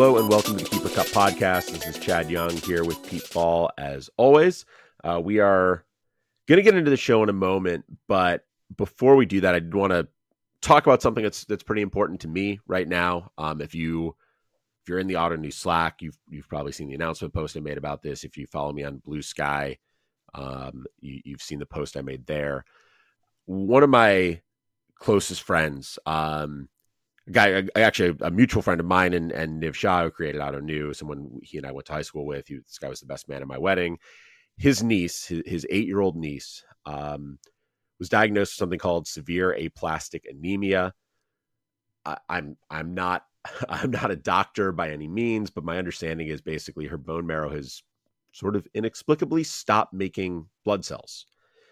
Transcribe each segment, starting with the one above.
Hello and welcome to the Keeper Cup podcast. This is Chad Young here with Pete Fall as always. We are going to get into the show in a moment, but before we do that, I did want to talk about something that's pretty important to me right now. If you're in the Auto News Slack, you've probably seen the announcement post I made about this. If you follow me on Blue Sky, you've seen the post I made there. One of my closest friends, actually a mutual friend of mine and Niv Shah, who created Auto News, someone he and I went to high school with. This guy was the best man at my wedding. His niece, his 8-year-old niece, was diagnosed with something called severe aplastic anemia. I'm not a doctor by any means, but my understanding is basically her bone marrow has sort of inexplicably stopped making blood cells.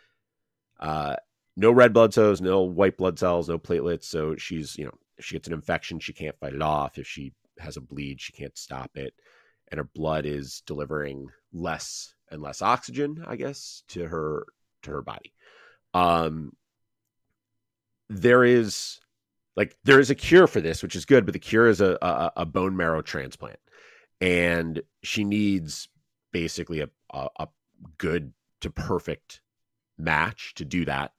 No red blood cells, no white blood cells, no platelets. So she's, if she gets an infection, she can't fight it off. If she has a bleed, she can't stop it. And her blood is delivering less and less oxygen, I guess, to her body. There is a cure for this, which is good, but the cure is a bone marrow transplant. And she needs basically a good to perfect match to do that.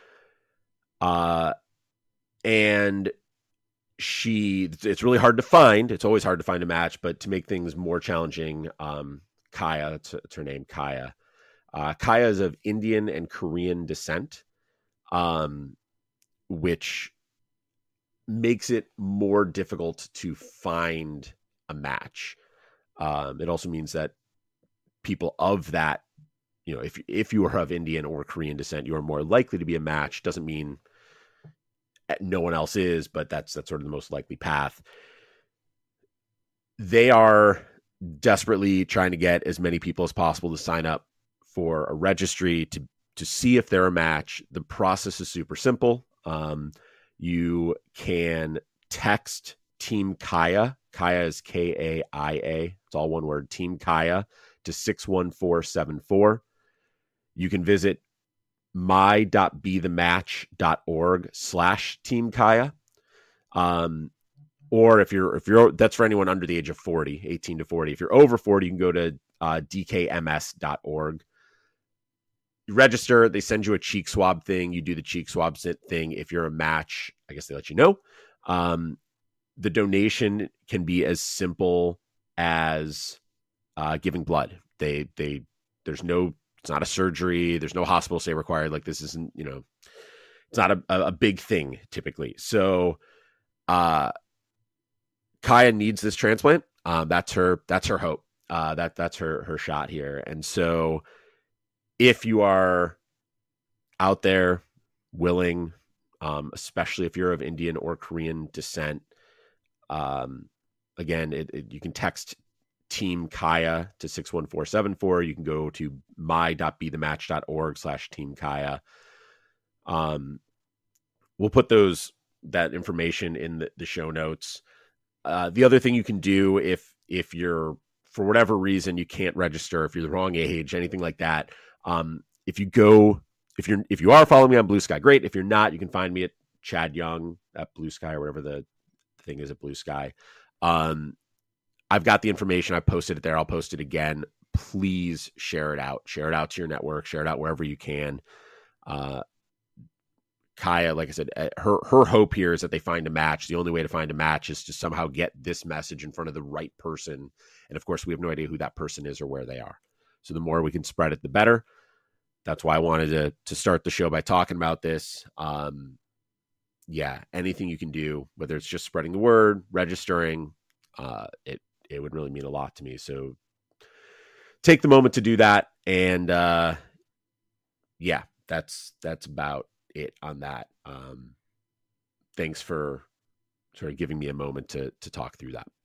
And it's really hard to find. It's always hard to find a match, but to make things more challenging, Kaya, it's her name, Kaya. Kaya is of Indian and Korean descent, which makes it more difficult to find a match. It also means that people of that, if you are of Indian or Korean descent, you are more likely to be a match. Doesn't mean no one else is, but that's sort of the most likely path. They are desperately trying to get as many people as possible to sign up for a registry to see if they're a match. The process is super simple. You can text Team Kaya. Kaya is K-A-I-A. It's all one word, Team Kaya, to 61474. You can visit my.bethematch.org/Team Kaya. Or if you're that's for anyone under the age of 40, 18 to 40. If you're over 40, you can go to dkms.org. You register, they send you a cheek swab thing. You do the cheek swab thing. If you're a match, I guess they let you know. The donation can be as simple as giving blood. It's not a surgery. There's no hospital stay required. Like, this isn't, it's not a big thing typically. So, Kaya needs this transplant. That's her hope. That's her shot here. And so if you are out there willing, especially if you're of Indian or Korean descent, again, you can text Team Kaya to 61474. You can go to my.bethematch.org/Team Kaya. We'll put that information in the show notes. The other thing you can do if you're, for whatever reason, you can't register, if you're the wrong age, anything like that. If you are following me on Blue Sky, great. If you're not, you can find me at Chad Young at Blue Sky, or whatever the thing is at Blue Sky. I've got the information. I posted it there. I'll post it again. Please share it out. Share it out to your network. Share it out wherever you can. Kaya, like I said, her hope here is that they find a match. The only way to find a match is to somehow get this message in front of the right person. And of course, we have no idea who that person is or where they are. So the more we can spread it, the better. That's why I wanted to start the show by talking about this. Anything you can do, whether it's just spreading the word, registering, it would really mean a lot to me. So take the moment to do that. And that's about it on that. Thanks for sort of giving me a moment to talk through that.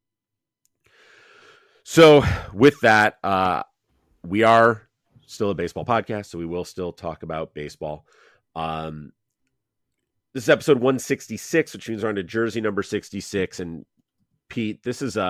So with that, we are still a baseball podcast, so we will still talk about baseball. This is episode 166, which means we're on to jersey number 66. And Pete, this is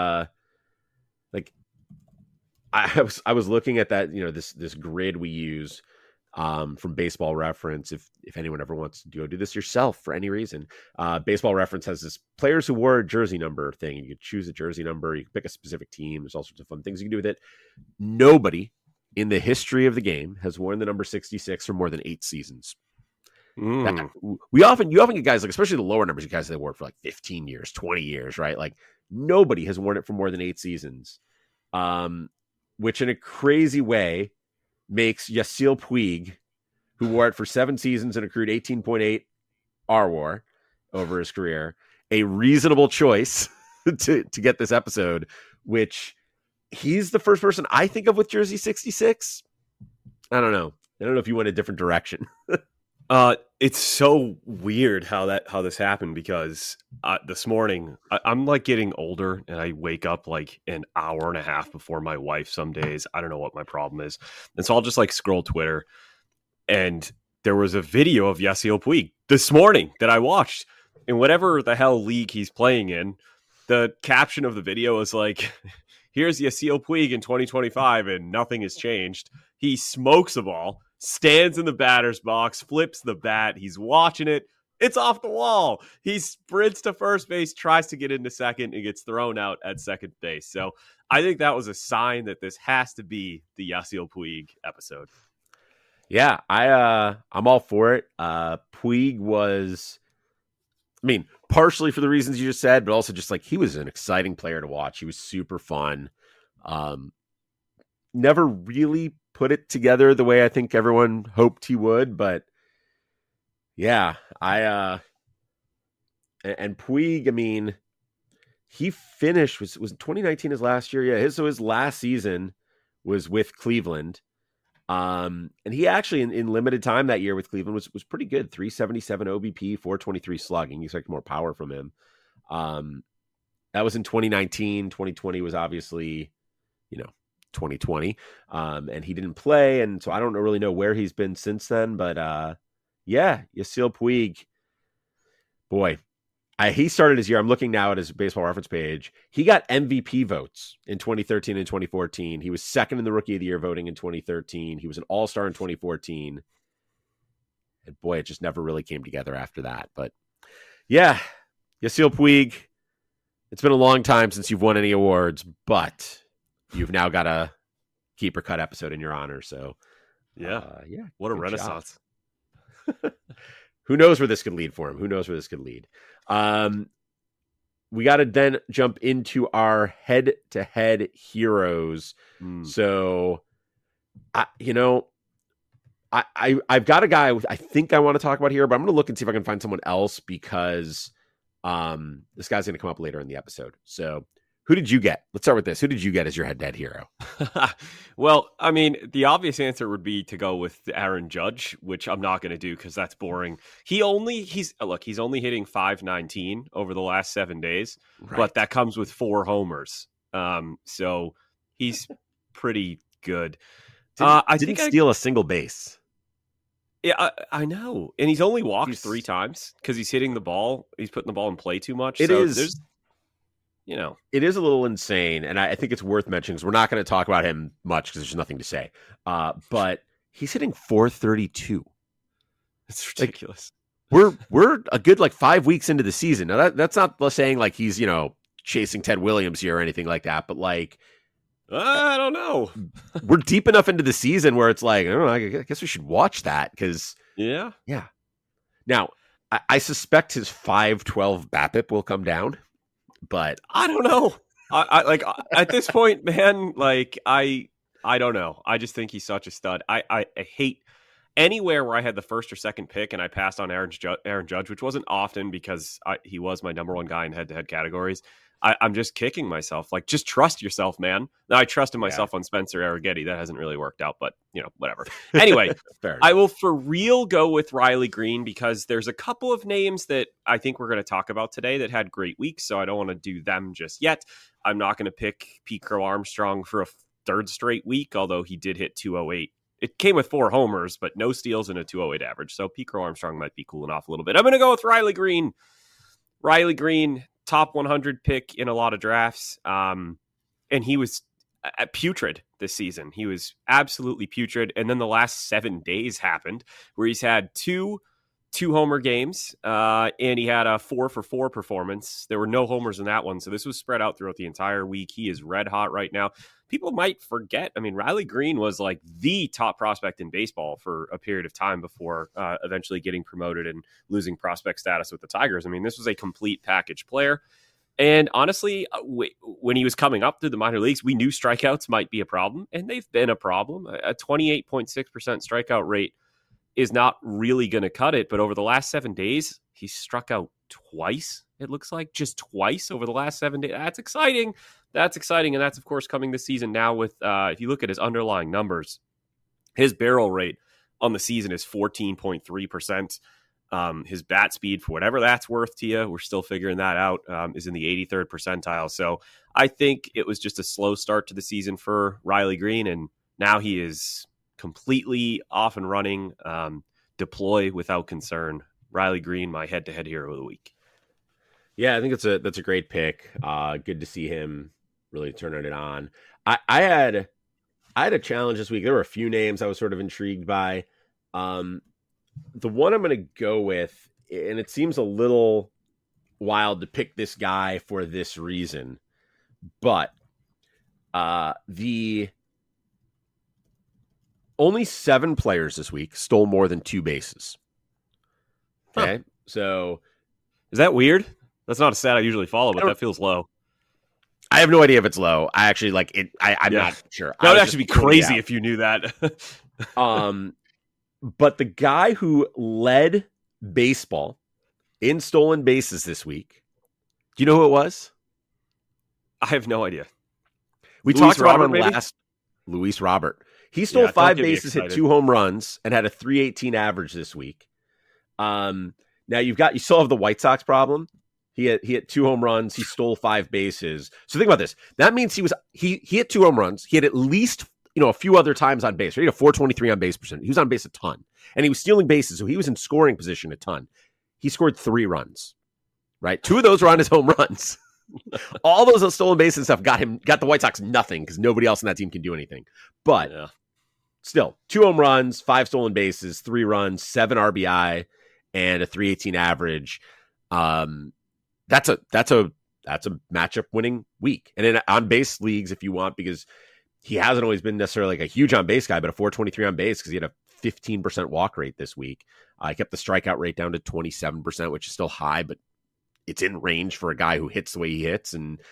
I was looking at that, this grid we use. from Baseball Reference. If anyone ever wants to go do this yourself for any reason, Baseball Reference has this players who wore a jersey number thing. You can choose a jersey number. You can pick a specific team. There's all sorts of fun things you can do with it. Nobody in the history of the game has worn the number 66 for more than 8 seasons. You often get guys, like, especially the lower numbers, you guys that wore it for like 15 years, 20 years, right? Like, nobody has worn it for more than 8 seasons, which in a crazy way makes Yasiel Puig, who wore it for 7 seasons and accrued 18.8 RWAR over his career, a reasonable choice to get this episode, which he's the first person I think of with jersey 66. I don't know if you went a different direction. It's so weird how this happened, because this morning I'm like getting older and I wake up like an hour and a half before my wife some days. I don't know what my problem is. And so I'll just like scroll Twitter, and there was a video of Yasiel Puig this morning that I watched, in whatever the hell league he's playing in. The caption of the video is like, here's Yasiel Puig in 2025 and nothing has changed. He smokes a ball, stands in the batter's box, flips the bat. He's watching it. It's off the wall. He sprints to first base, tries to get into second, and gets thrown out at second base. So I think that was a sign that this has to be the Yasiel Puig episode. Yeah, I'm all for it. Puig was, partially for the reasons you just said, but also just like he was an exciting player to watch. He was super fun. Never really put it together the way I think everyone hoped he would, but yeah, and Puig, he finished, was 2019 his last year? Yeah, his last season was with Cleveland. And he actually in limited time that year with Cleveland was pretty good. 377 OBP, 423 slugging. You expect more power from him. That was in 2019. 2020 was obviously, 2020. And he didn't play. And so I don't really know where he's been since then, but yeah, Yasiel Puig, boy, he started his year. I'm looking now at his Baseball Reference page. He got MVP votes in 2013 and 2014. He was second in the Rookie of the Year voting in 2013. He was an All-Star in 2014. And boy, it just never really came together after that. But yeah, Yasiel Puig, it's been a long time since you've won any awards, but you've now got a Keeper Cut episode in your honor. So yeah, what a renaissance. Who knows where this could lead for him? We got to then jump into our head-to-head heroes. So, I've got a guy I think I want to talk about here, but I'm going to look and see if I can find someone else, because this guy's going to come up later in the episode. So, who did you get? Let's start with this. Who did you get as your head-to-head hero? Well, the obvious answer would be to go with Aaron Judge, which I'm not going to do because that's boring. He's only hitting .519 over the last 7 days, right, but that comes with 4 homers. So he's pretty good. I didn't steal a single base. Yeah, I know. And he's only walked 3 times because he's hitting the ball. He's putting the ball in play too much. It is a little insane, and I think it's worth mentioning because we're not going to talk about him much because there's nothing to say. But he's hitting .432. It's ridiculous. Like, we're a good 5 weeks into the season. Now that's not saying like he's chasing Ted Williams here or anything like that, but I don't know. We're deep enough into the season where it's like, I don't know, I guess we should watch that because yeah. Now I suspect his 5.12 BABIP will come down. But I don't know. I at this point, man, I don't know. I just think he's such a stud. I hate anywhere where I had the first or second pick and I passed on Aaron Judge, which wasn't often because he was my number one guy in head-to-head categories. I'm just kicking myself. Just trust yourself, man. Now, I trusted myself on Spencer Arrighetti. That hasn't really worked out, but whatever. Anyway, I will for real go with Riley Green because there's a couple of names that I think we're going to talk about today that had great weeks, so I don't want to do them just yet. I'm not going to pick Pete Crow Armstrong for a third straight week, although he did hit 208. It came with 4 homers, but no steals and a 208 average, so Pete Crow Armstrong might be cooling off a little bit. I'm going to go with Riley Green. Riley Green, top 100 pick in a lot of drafts. And he was, putrid this season. He was absolutely putrid. And then the last 7 days happened where he's had two homer games, and he had a 4-for-4 performance. There were no homers in that one, so this was spread out throughout the entire week. He is red hot right now. People might forget, I mean, Riley Green was like the top prospect in baseball for a period of time before eventually getting promoted and losing prospect status with the Tigers. I mean, this was a complete package player. And honestly, when he was coming up through the minor leagues, we knew strikeouts might be a problem, and they've been a problem. A 28.6% strikeout rate is not really going to cut it. But over the last 7 days, he struck out twice, it looks like, just twice over the last 7 days. That's exciting. That's exciting. And that's, of course, coming this season now with, if you look at his underlying numbers, his barrel rate on the season is 14.3%. His bat speed, for whatever that's worth to you, we're still figuring that out, is in the 83rd percentile. So I think it was just a slow start to the season for Riley Green, and now he is completely off and running. Deploy without concern. Riley Green, my head-to-head hero of the week. Yeah, I think that's a great pick. Good to see him really turning it on. I had a challenge this week. There were a few names I was sort of intrigued by. The one I'm going to go with, and it seems a little wild to pick this guy for this reason, but the only 7 players this week stole more than 2 bases. Okay, So is that weird? That's not a stat I usually follow, but that feels low. I have no idea if it's low. I actually like it. I'm not sure. That would actually be crazy if you knew that. But the guy who led baseball in stolen bases this week, do you know who it was? I have no idea. We talked about him last. Luis Robert. He stole 5 bases, hit 2 home runs, and had a .318 average this week. Now you still have the White Sox problem. He hit 2 home runs. He stole 5 bases. So think about this. That means he hit 2 home runs. He had at least a few other times on base. He had a .423 on base percent. He was on base a ton, and he was stealing bases, so he was in scoring position a ton. He scored 3 runs. Right, 2 of those were on his home runs. All those stolen bases and stuff got the White Sox nothing because nobody else on that team can do anything. But still, 2 home runs, 5 stolen bases, 3 runs, 7 RBI, and a .318 average. That's a matchup winning week. And in on base leagues, if you want, because he hasn't always been necessarily like a huge on base guy, but a .423 on base because he had a 15% walk rate this week. I kept the strikeout rate down to 27%, which is still high, but it's in range for a guy who hits the way he hits. And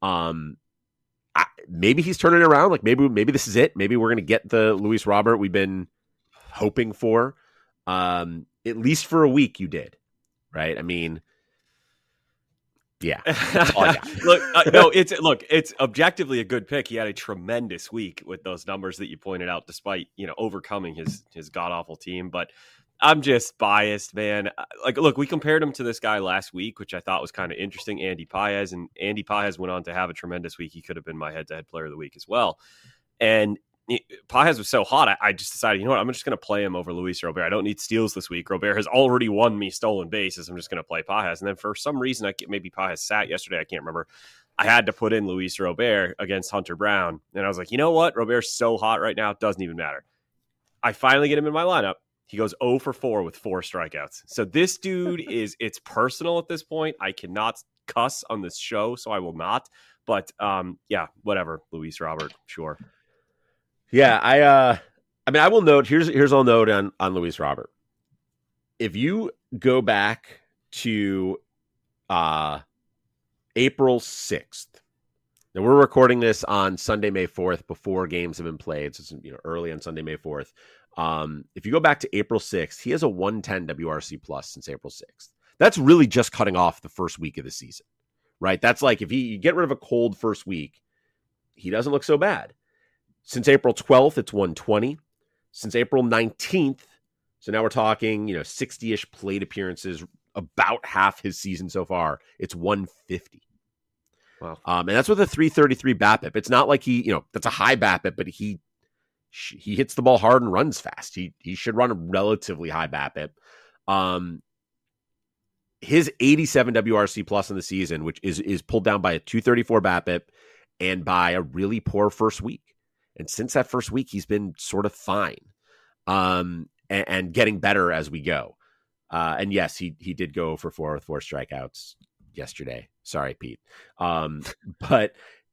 maybe he's turning it around. Like maybe this is it. Maybe we're going to get the Luis Robert we've been hoping for. At least for a week you did, right? I mean, yeah. That's all I got. It's objectively a good pick. He had a tremendous week with those numbers that you pointed out, despite, overcoming his god-awful team. But I'm just biased, man. Look, we compared him to this guy last week, which I thought was kind of interesting, Andy Paez. And Andy Paez went on to have a tremendous week. He could have been my head-to-head player of the week as well. And Paez was so hot, I just decided, you know what, I'm just going to play him over Luis Robert. I don't need steals this week. Robert has already won me stolen bases. I'm just going to play Paez. And then for some reason, maybe Paez sat yesterday. I can't remember. I had to put in Luis Robert against Hunter Brown. And I was like, you know what? Robert's so hot right now, it doesn't even matter. I finally get him in my lineup. He goes 0 for 4 with 4 strikeouts. So this dude it's personal at this point. I cannot cuss on this show, so I will not. But whatever, Luis Robert, sure. Yeah, I will note, here's I'll note on Luis Robert. If you go back to April 6th, now we're recording this on Sunday, May 4th, before games have been played. So it's early on Sunday, May 4th. If you go back to April 6th, he has a 110 WRC plus since April 6th. That's really just cutting off the first week of the season, right? That's like if you get rid of a cold first week, he doesn't look so bad. Since April 12th, it's 120. Since April 19th, so now we're talking, 60-ish plate appearances, about half his season so far, it's 150. Wow. And that's with a 333 BABIP. It's not like that's a high BABIP, but he hits the ball hard and runs fast. He should run a relatively high BABIP. His 87 WRC plus in the season, which is pulled down by a 234 BABIP and by a really poor first week. And since that first week, he's been sort of fine, and getting better as we go. And yes, he did go for 4 with 4 strikeouts yesterday. Sorry, Pete. But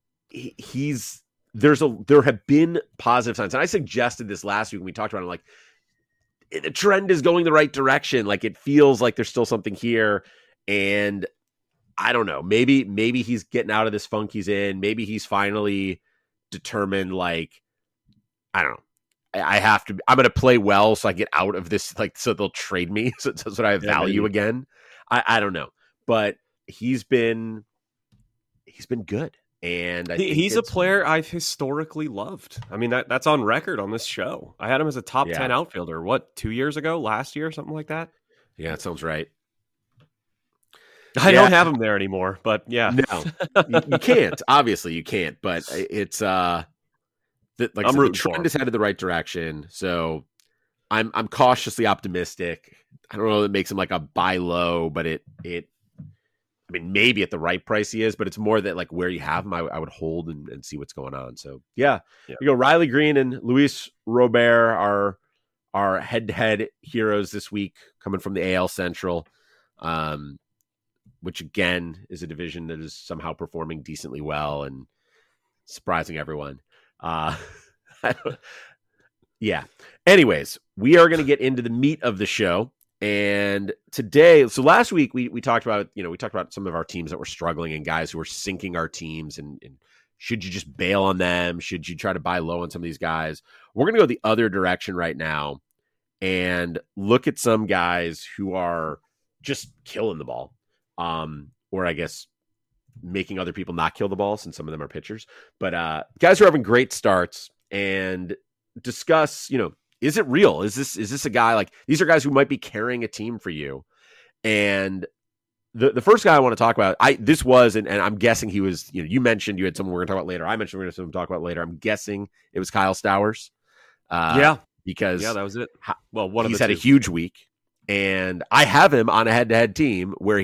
there have been positive signs. And I suggested this last week when we talked about it, like, the trend is going the right direction. Like, it feels like there's still something here. And I don't know, maybe he's getting out of this funk he's in. Maybe he's finally determined, like, I don't know. I'm going to play well so I get out of this, like, so they'll trade me so that I have value again. I don't know, but he's been good. And he's a player I've historically loved. I mean, that's on record on this show. I had him as a top 10 outfielder, 2 years ago, last year, something like that. Yeah, that sounds right. I don't have him there anymore, but yeah. No, you can't. Obviously you can't, but it's the trend is headed the right direction. So I'm cautiously optimistic. I don't know if it makes him like a buy low, but I mean, maybe at the right price he is, but it's more that, like, where you have him, I would hold and see what's going on. So yeah. We go Riley Green and Luis Robert are head-to-head heroes this week, coming from the AL Central, which again is a division that is somehow performing decently well and surprising everyone. Yeah. Anyways, we are going to get into the meat of the show. And today, so last week we talked about, we talked about some of our teams that were struggling and guys who were sinking our teams. And should you just bail on them? Should you try to buy low on some of these guys? We're going to go the other direction right now and look at some guys who are just killing the ball. Or I guess making other people not kill the ball, since some of them are pitchers. But guys who are having great starts, and discuss, is it real? Is this a guy, like, these are guys who might be carrying a team for you? And the first guy I want to talk about, and I'm guessing he was, you mentioned you had someone we're going to talk about later. I mentioned we're going to talk about later. I'm guessing it was Kyle Stowers. Because that was it. Well, he's had a huge week, and I have him on a head-to-head team where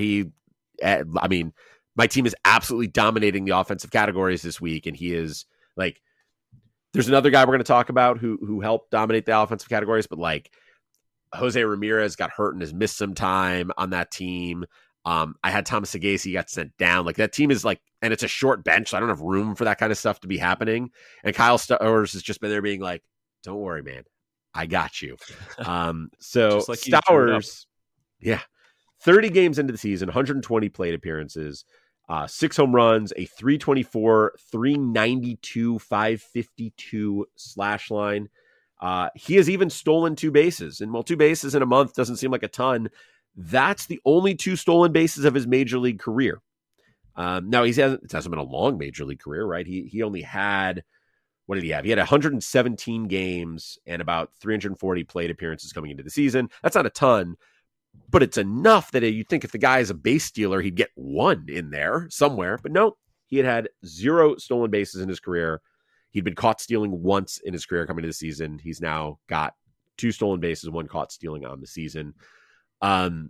my team is absolutely dominating the offensive categories this week. And he is, like, there's another guy we're going to talk about who helped dominate the offensive categories, but, like, Jose Ramirez got hurt and has missed some time on that team. I had Thomas Sagase, he got sent down. Like, that team is, like, and it's a short bench, so I don't have room for that kind of stuff to be happening. And Kyle Stowers has just been there being like, don't worry, man, I got you. So like Stowers, 30 games into the season, 120 plate appearances, 6 home runs, a 324, 392, 552 slash line. He has even stolen 2 bases. And while 2 bases in a month doesn't seem like a ton, that's the only 2 stolen bases of his major league career. Now, it hasn't been a long major league career, right? He only had, what did he have? He had 117 games and about 340 plate appearances coming into the season. That's not a ton, but it's enough that you'd think if the guy is a base stealer, he'd get 1 in there somewhere. But no, he had 0 stolen bases in his career. He'd been caught stealing once in his career coming into the season. He's now got 2 stolen bases, 1 caught stealing on the season. I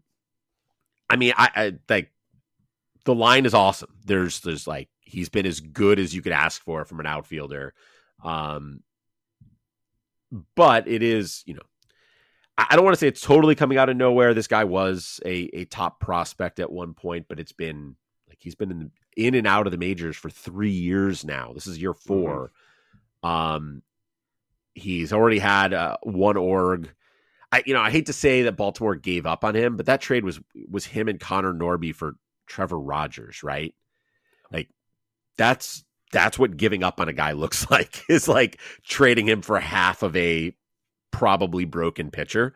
like, the line is awesome. There's like, he's been as good as you could ask for from an outfielder. But it is, I don't want to say it's totally coming out of nowhere. This guy was a top prospect at one point, but it's been like, he's been in and out of the majors for 3 years now. This is year 4. Mm-hmm. He's already had 1 org. I hate to say that Baltimore gave up on him, but that trade was him and Connor Norby for Trevor Rogers, right? Like, that's what giving up on a guy looks like, is like trading him for half of a probably broken pitcher.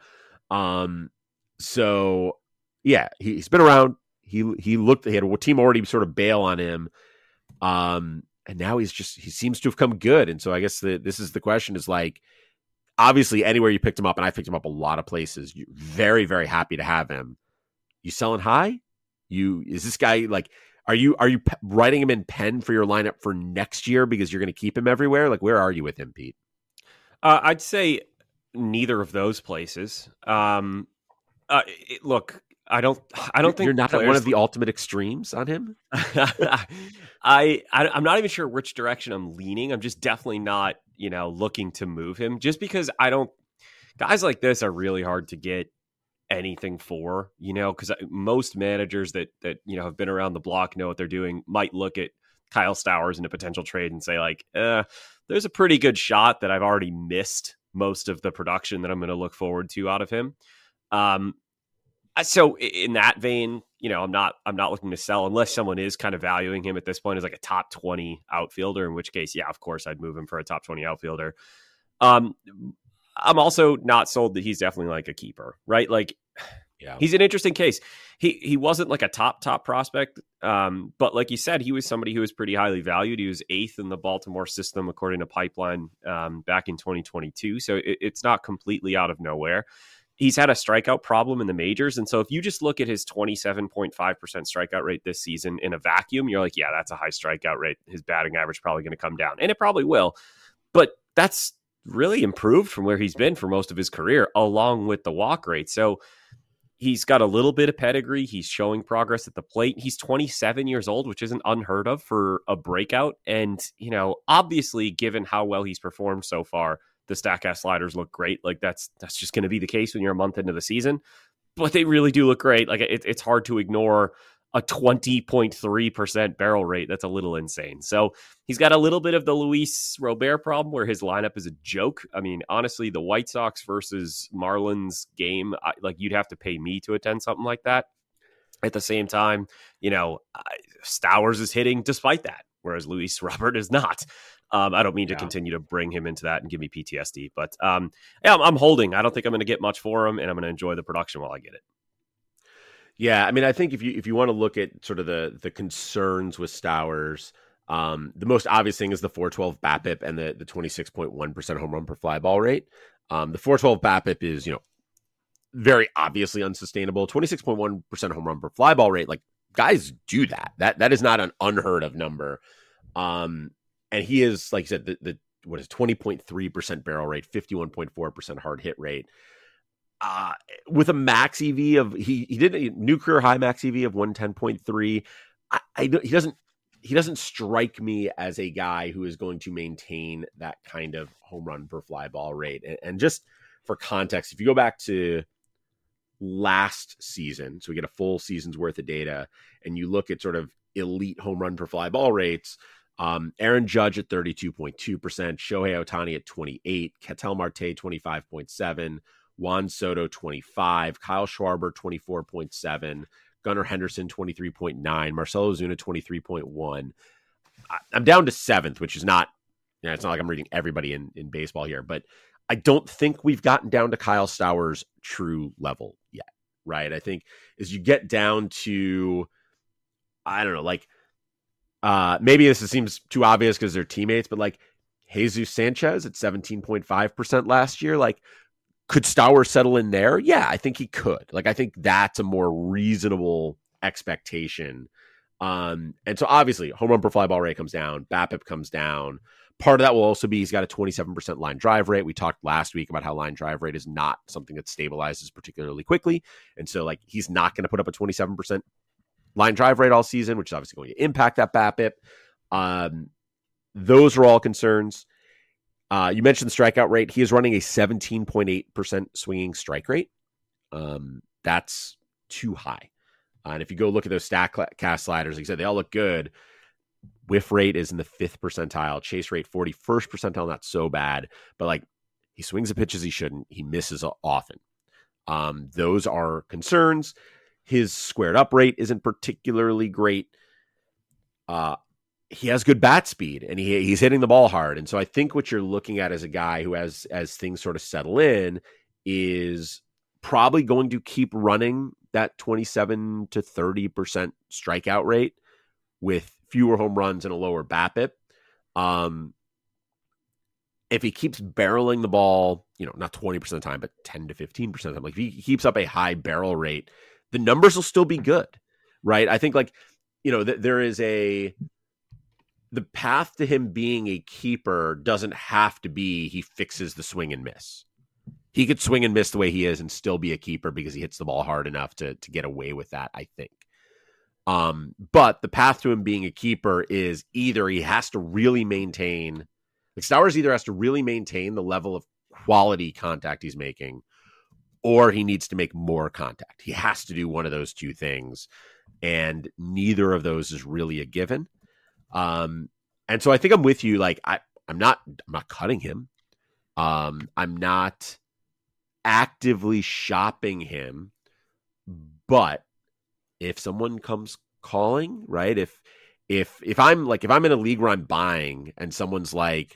So yeah, he's been around. He had a team already sort of bail on him. And now he seems to have come good. And so I guess this is the question, is like, obviously anywhere you picked him up, and I picked him up a lot of places, you're very, very happy to have him. You selling high? Is this guy, like, are you writing him in pen for your lineup for next year because you're going to keep him everywhere? Like, where are you with him, Pete? I'd say neither of those places. Look, I don't think you're not at one players of the ultimate extremes on him. I'm not even sure which direction I'm leaning. I'm just definitely not, looking to move him, just because guys like this are really hard to get anything for, because most managers that have been around the block, know what they're doing, might look at Kyle Stowers in a potential trade and say like, there's a pretty good shot that I've already missed most of the production that I'm going to look forward to out of him. So in that vein, I'm not looking to sell unless someone is kind of valuing him at this point as like a top 20 outfielder, in which case, yeah, of course I'd move him for a top 20 outfielder. I'm also not sold that he's definitely like a keeper, right? Like, yeah, he's an interesting case. He wasn't like a top prospect, but like you said, he was somebody who was pretty highly valued. He was 8th in the Baltimore system according to Pipeline back in 2022. So it's not completely out of nowhere. He's had a strikeout problem in the majors. And so if you just look at his 27.5% strikeout rate this season in a vacuum, you're like, yeah, that's a high strikeout rate. His batting average is probably going to come down, and it probably will. But that's really improved from where he's been for most of his career, along with the walk rate. So he's got a little bit of pedigree. He's showing progress at the plate. He's 27 years old, which isn't unheard of for a breakout. And, obviously, given how well he's performed so far, the Statcast sliders look great. Like that's just going to be the case when you're a month into the season, but they really do look great. Like it's hard to ignore a 20.3% barrel rate. That's a little insane. So he's got a little bit of the Luis Robert problem where his lineup is a joke. I mean, honestly, the White Sox versus Marlins game, you'd have to pay me to attend something like that. At the same time, Stowers is hitting despite that, whereas Luis Robert is not. I don't mean to continue to bring him into that and give me PTSD, but I'm holding. I don't think I'm going to get much for him, and I'm going to enjoy the production while I get it. Yeah, I mean, I think if you want to look at sort of the concerns with Stowers, the most obvious thing is the 412 BABIP and the 26.1% home run per fly ball rate. The 412 BABIP is, very obviously unsustainable. 26.1% home run per fly ball rate, like guys do that. That is not an unheard of number. And he is, like you said, the 20.3% barrel rate, 51.4% hard hit rate. With a max EV of he did a new career high max EV of 110.3. He doesn't strike me as a guy who is going to maintain that kind of home run per fly ball rate. And just for context, if you go back to last season, so we get a full season's worth of data, and you look at sort of elite home run per fly ball rates. Aaron Judge at 32.2%, Shohei Ohtani at 28, Ketel Marte 25.7, Juan Soto 25, Kyle Schwarber 24.7, Gunnar Henderson 23.9, Marcell Ozuna 23.1. I'm down to 7th, which is not, it's not like I'm reading everybody in baseball here, but I don't think we've gotten down to Kyle Stowers' true level yet, right? I think as you get down to, I don't know, like, maybe this seems too obvious because they're teammates, but like Jesus Sanchez at 17.5% last year, like could Stowers settle in there? Yeah, I think he could. Like, I think that's a more reasonable expectation. And so obviously home run per fly ball rate comes down, BABIP comes down. Part of that will also be he's got a 27% line drive rate. We talked last week about how line drive rate is not something that stabilizes particularly quickly. And so like he's not going to put up a 27% line drive rate all season, which is obviously going to impact that BABIP. Those are all concerns. You mentioned the strikeout rate. He is running a 17.8% swinging strike rate. That's too high. And if you go look at those Statcast sliders, like I said, they all look good. Whiff rate is in the 5th percentile. Chase rate 41st percentile, not so bad. But like he swings the pitches he shouldn't. He misses often. Those are concerns. His squared up rate isn't particularly great. He has good bat speed and he's hitting the ball hard. And so I think what you're looking at as a guy who as things sort of settle in is probably going to keep running that 27 to 30% strikeout rate with fewer home runs and a lower BABIP. If he keeps barreling the ball, not 20% of the time, but 10 to 15% of the time, like if he keeps up a high barrel rate, the numbers will still be good, right? I think there is the path to him being a keeper doesn't have to be he fixes the swing and miss, He could swing and miss the way he is and still be a keeper because he hits the ball hard enough to get away with that, I think. But the path to him being a keeper is either he has to really maintain, like Stowers either has to really maintain the level of quality contact he's making, or he needs to make more contact. He has to do one of those two things, and neither of those is really a given. And so I think I'm with you. Like I'm not cutting him. I'm not actively shopping him, but if someone comes calling, right? If I'm in a league where I'm buying and someone's like,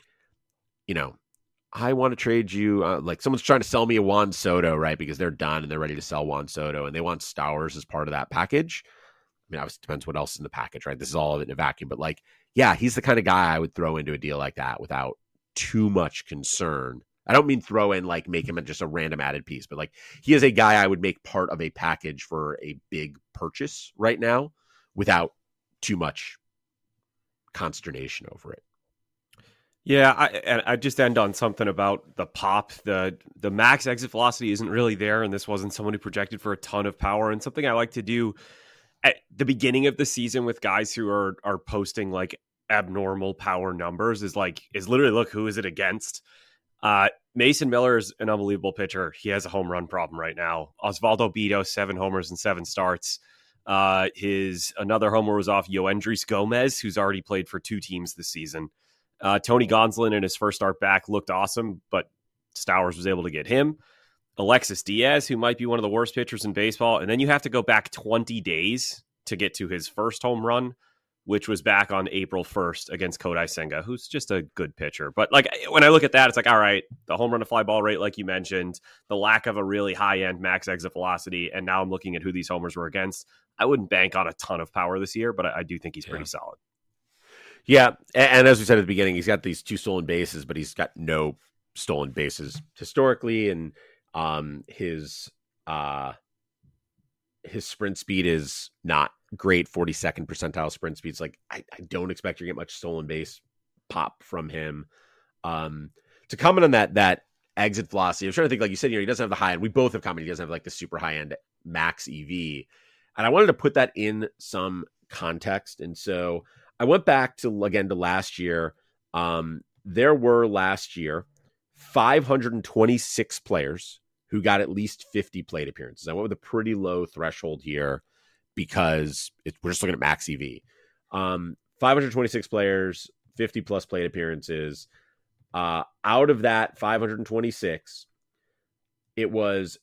I want to trade you, like someone's trying to sell me a Juan Soto, right? Because they're done and they're ready to sell Juan Soto and they want Stowers as part of that package. I mean, obviously it depends what else is in the package, right? This is all of it in a vacuum, but like, yeah, he's the kind of guy I would throw into a deal like that without too much concern. I don't mean throw in, like make him just a random added piece, but like he is a guy I would make part of a package for a big purchase right now without too much consternation over it. Yeah, I just end on something about the pop. The max exit velocity isn't really there, and this wasn't someone who projected for a ton of power. And something I like to do at the beginning of the season with guys who are posting like abnormal power numbers is literally look, who is it against? Mason Miller is an unbelievable pitcher. He has a home run problem right now. Osvaldo Bido, 7 homers and 7 starts. His another homer was off Yoendrys Gomez, who's already played for 2 teams this season. Tony Gonsolin in his first start back looked awesome, but Stowers was able to get him. Alexis Diaz, who might be one of the worst pitchers in baseball. And then you have to go back 20 days to get to his first home run, which was back on April 1st against Kodai Senga, who's just a good pitcher. But like when I look at that, it's like, all right, the home run to fly ball rate, like you mentioned, the lack of a really high-end max exit velocity, and now I'm looking at who these homers were against. I wouldn't bank on a ton of power this year, but I do think he's pretty solid. Yeah, and as we said at the beginning, he's got these 2 stolen bases, but he's got no stolen bases historically, and his sprint speed is not great. 42nd percentile sprint speeds. Like I don't expect you to get much stolen base pop from him. To comment on that exit velocity, I'm trying to think, like you said, he doesn't have the high end. We both have commented he doesn't have like the super high end max EV, and I wanted to put that in some context. And so I went back to last year. There were last year 526 players who got at least 50 plate appearances. I went with a pretty low threshold here because we're just looking at max EV. 526 players, 50 plus plate appearances. Out of that 526, it was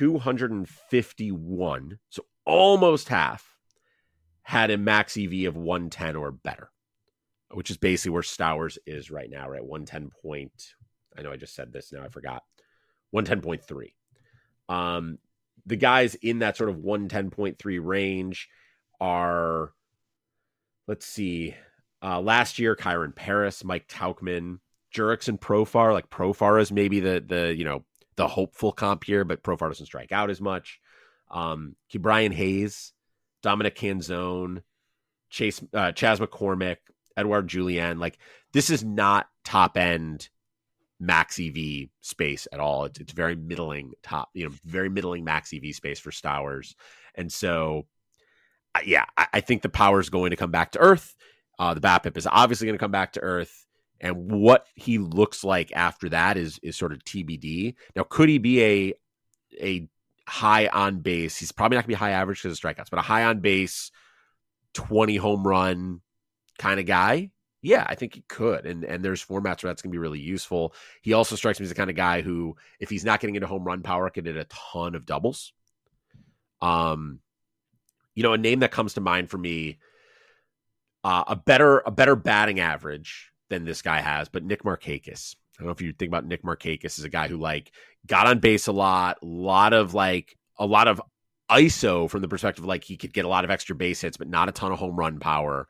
251, so almost half, had a max EV of 110 or better, which is basically where Stowers is right now, right? 110 point. I know I just said this, now I forgot. 110.3. The guys in that sort of 110.3 range are, let's see, last year, Kyron Paris, Mike Tauchman, Jurickson Profar. Like Profar is maybe the hopeful comp here, but Profar doesn't strike out as much. Brian Hayes, Dominic Canzone, Chaz McCormick, Edouard Julien. Like this is not top end max EV space at all. It's very middling very middling max EV space for Stowers. And so, I think the power is going to come back to earth. The BABIP is obviously going to come back to earth. And what he looks like after that is sort of TBD. Now, could he be a high on base? He's probably not going to be high average because of strikeouts, but a high on base, 20 home run kind of guy. Yeah, I think he could. And there's formats where that's going to be really useful. He also strikes me as the kind of guy who, if he's not getting into home run power, could hit a ton of doubles. A name that comes to mind for me, a better batting average than this guy has, but Nick Markakis. I don't know if you think about Nick Markakis as a guy who like got on base a lot of ISO from the perspective of like he could get a lot of extra base hits, but not a ton of home run power.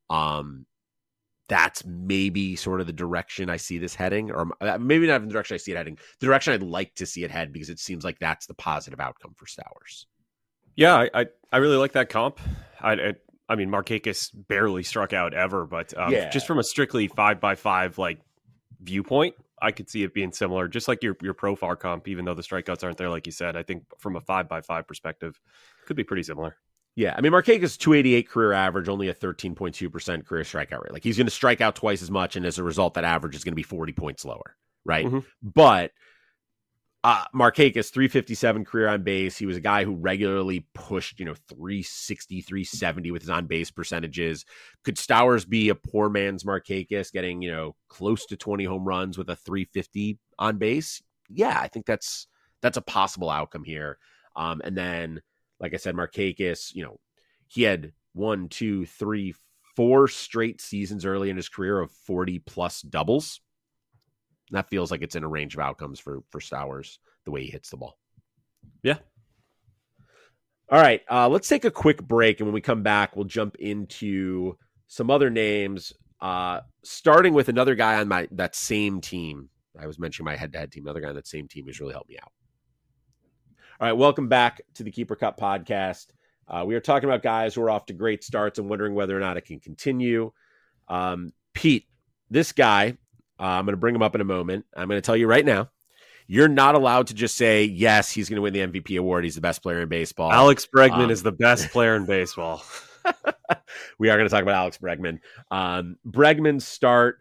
That's maybe sort of the direction I see this heading, or maybe not the direction I see it heading, the direction I'd like to see it head, because it seems like that's the positive outcome for Stowers. Yeah, I really like that comp. I mean, Markakis barely struck out ever, but just from a strictly 5x5 like viewpoint, I could see it being similar, just like your Profar comp, even though the strikeouts aren't there, like you said. I think from a 5x5 perspective, could be pretty similar. Yeah, I mean, Markakis 288 career average, only a 13.2% career strikeout rate. Like, he's going to strike out twice as much, and as a result, that average is going to be 40 points lower, right? Mm-hmm. But Markakis, 357 career on base. He was a guy who regularly pushed, 360, 370 with his on base percentages. Could Stowers be a poor man's Markakis, getting, close to 20 home runs with a 350 on base? Yeah, I think that's a possible outcome here. And then, like I said, Markakis, he had 1, 2, 3, 4 straight seasons early in his career of 40 plus doubles. That feels like it's in a range of outcomes for Stowers, the way he hits the ball. Yeah. All right. Let's take a quick break. And when we come back, we'll jump into some other names, starting with another guy on that same team. I was mentioning my head-to-head team. Another guy on that same team who's really helped me out. All right, welcome back to the Keeper Cup podcast. We are talking about guys who are off to great starts and wondering whether or not it can continue. Pete, this guy, I'm going to bring him up in a moment. I'm going to tell you right now, you're not allowed to just say, yes, he's going to win the MVP award. He's the best player in baseball. Alex Bregman is the best player in baseball. We are going to talk about Alex Bregman. Bregman's start,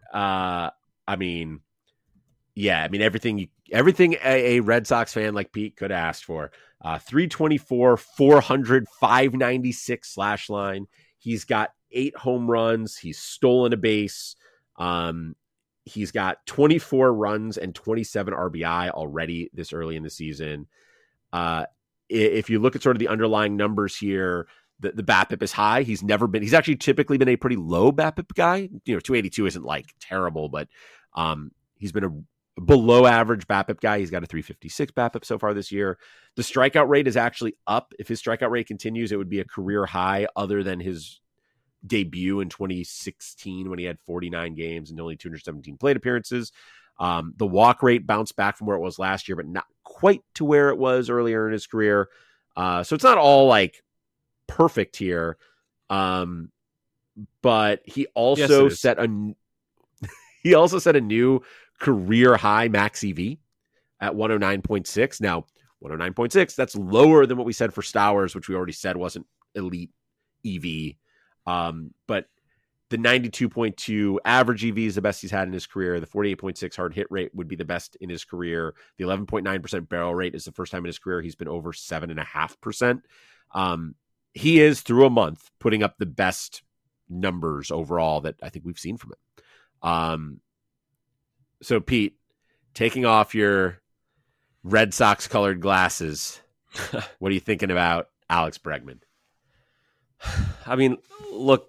everything a Red Sox fan like Pete could ask for. 324, 400, 596 slash line. He's got 8 home runs. He's stolen a base. He's got 24 runs and 27 RBI already this early in the season. If you look at sort of the underlying numbers here, the BABIP is high. He's actually typically been a pretty low BABIP guy. 282 isn't like terrible, but he's been a below average BABIP guy. He's got a 356 BABIP so far this year. The strikeout rate is actually up. If his strikeout rate continues, it would be a career high, other than his debut in 2016 when he had 49 games and only 217 plate appearances. The walk rate bounced back from where it was last year, but not quite to where it was earlier in his career. So it's not all like perfect here. But he also set a new career high max EV at 109.6. Now, 109.6, that's lower than what we said for Stowers, which we already said wasn't elite EV. But the 92.2 average EV is the best he's had in his career. The 48.6 hard hit rate would be the best in his career. The 11.9% barrel rate is the first time in his career he's been over 7.5%. He is, through a month, putting up the best numbers overall that I think we've seen from him. So, Pete, taking off your Red Sox colored glasses, what are you thinking about Alex Bregman? I mean, look,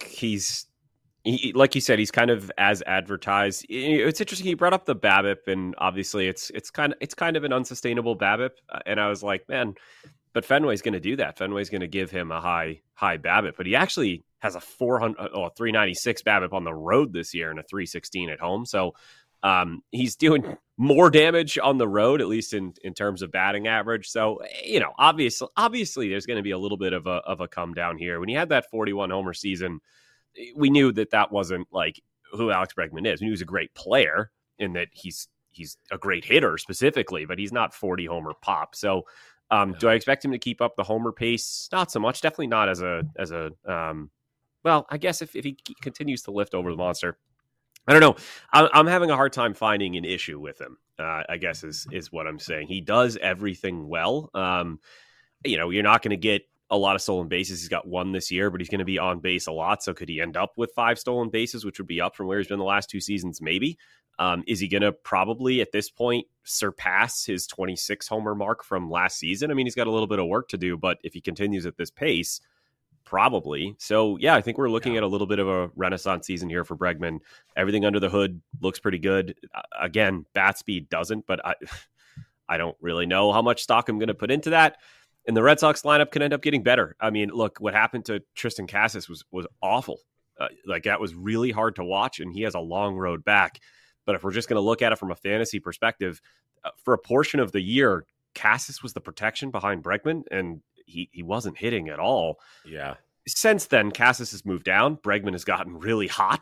like you said, he's kind of as advertised. It's interesting. He brought up the BABIP, and obviously, it's kind of an unsustainable BABIP. And I was like, man, but Fenway's going to do that. Fenway's going to give him a high BABIP, but he actually has a 396 BABIP on the road this year and a 316 at home. So he's doing more damage on the road, at least in terms of batting average. So, obviously there's going to be a little bit of a come down here. When he had that 41 homer season, we knew that wasn't like who Alex Bregman is. He was a great player in that he's a great hitter specifically, but he's not 40 homer pop. So, do I expect him to keep up the homer pace? Not so much. Definitely not as a well, I guess if he continues to lift over the monster, I don't know. I'm having a hard time finding an issue with him, I guess is what I'm saying. He does everything well. You're not going to get a lot of stolen bases. He's got 1 this year, but he's going to be on base a lot. So could he end up with 5 stolen bases, which would be up from where he's been the last 2 seasons? Maybe. Is he going to probably at this point surpass his 26 homer mark from last season? I mean, he's got a little bit of work to do, but if he continues at this pace, probably. So, yeah, I think we're looking at a little bit of a renaissance season here for Bregman. Everything under the hood looks pretty good. Again, bat speed doesn't, but I don't really know how much stock I'm going to put into that. And the Red Sox lineup can end up getting better. I mean, look, what happened to Tristan Casas was awful. That was really hard to watch, and he has a long road back. But if we're just going to look at it from a fantasy perspective, for a portion of the year, Casas was the protection behind Bregman, and he wasn't hitting at all. Yeah. Since then, Casas has moved down. Bregman has gotten really hot.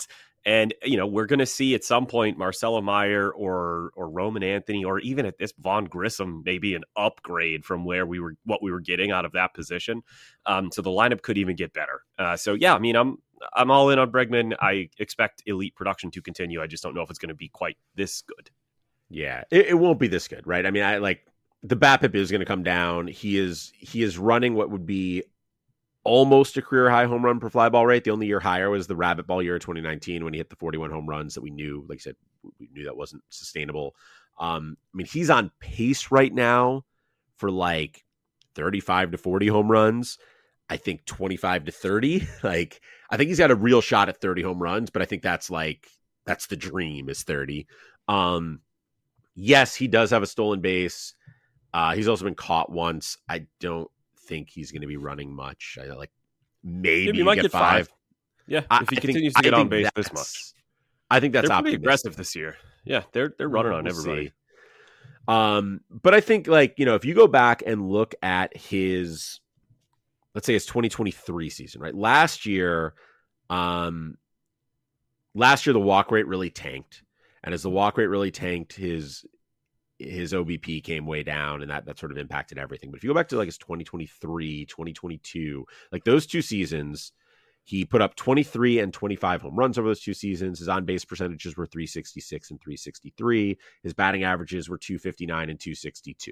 And, we're going to see at some point Marcelo Meyer or Roman Anthony, or even at this Vaughn Grissom, maybe an upgrade from what we were getting out of that position. So the lineup could even get better. I'm all in on Bregman. I expect elite production to continue. I just don't know if it's going to be quite this good. Yeah, it won't be this good, right? I mean, the BABIP is going to come down. He is running what would be almost a career high home run per fly ball rate. The only year higher was the rabbit ball year of 2019 when he hit the 41 home runs that we knew, like I said, we knew that wasn't sustainable. He's on pace right now for like 35 to 40 home runs. I think 25 to 30. Like, I think he's got a real shot at 30 home runs, but I think that's the dream is 30. Yes, he does have a stolen base. He's also been caught once. I don't think he's going to be running much. Maybe he might get 5. Yeah, if he continues to get on base this much. I think that's pretty aggressive this year. Yeah, they're running on everybody. See. But I think if you go back and look at his, let's say his 2023 season, right? Last year the walk rate really tanked. And as the walk rate really tanked, his OBP came way down, and that sort of impacted everything. But if you go back to his 2023, 2022, those 2 seasons, he put up 23 and 25 home runs over those 2 seasons. His on-base percentages were 366 and 363. His batting averages were 259 and 262.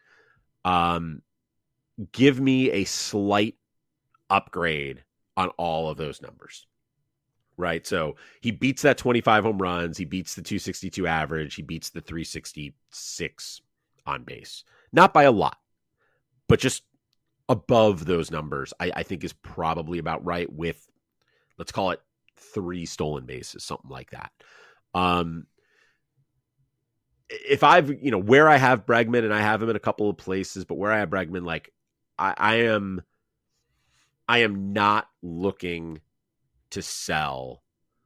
Give me a slight upgrade on all of those numbers. Right. So he beats that 25 home runs. He beats the 262 average. He beats the 366 on base. Not by a lot, but just above those numbers, I think is probably about right with, let's call it 3 stolen bases, something like that. If where I have Bregman, and I have him in a couple of places, but where I have Bregman, I am not looking to sell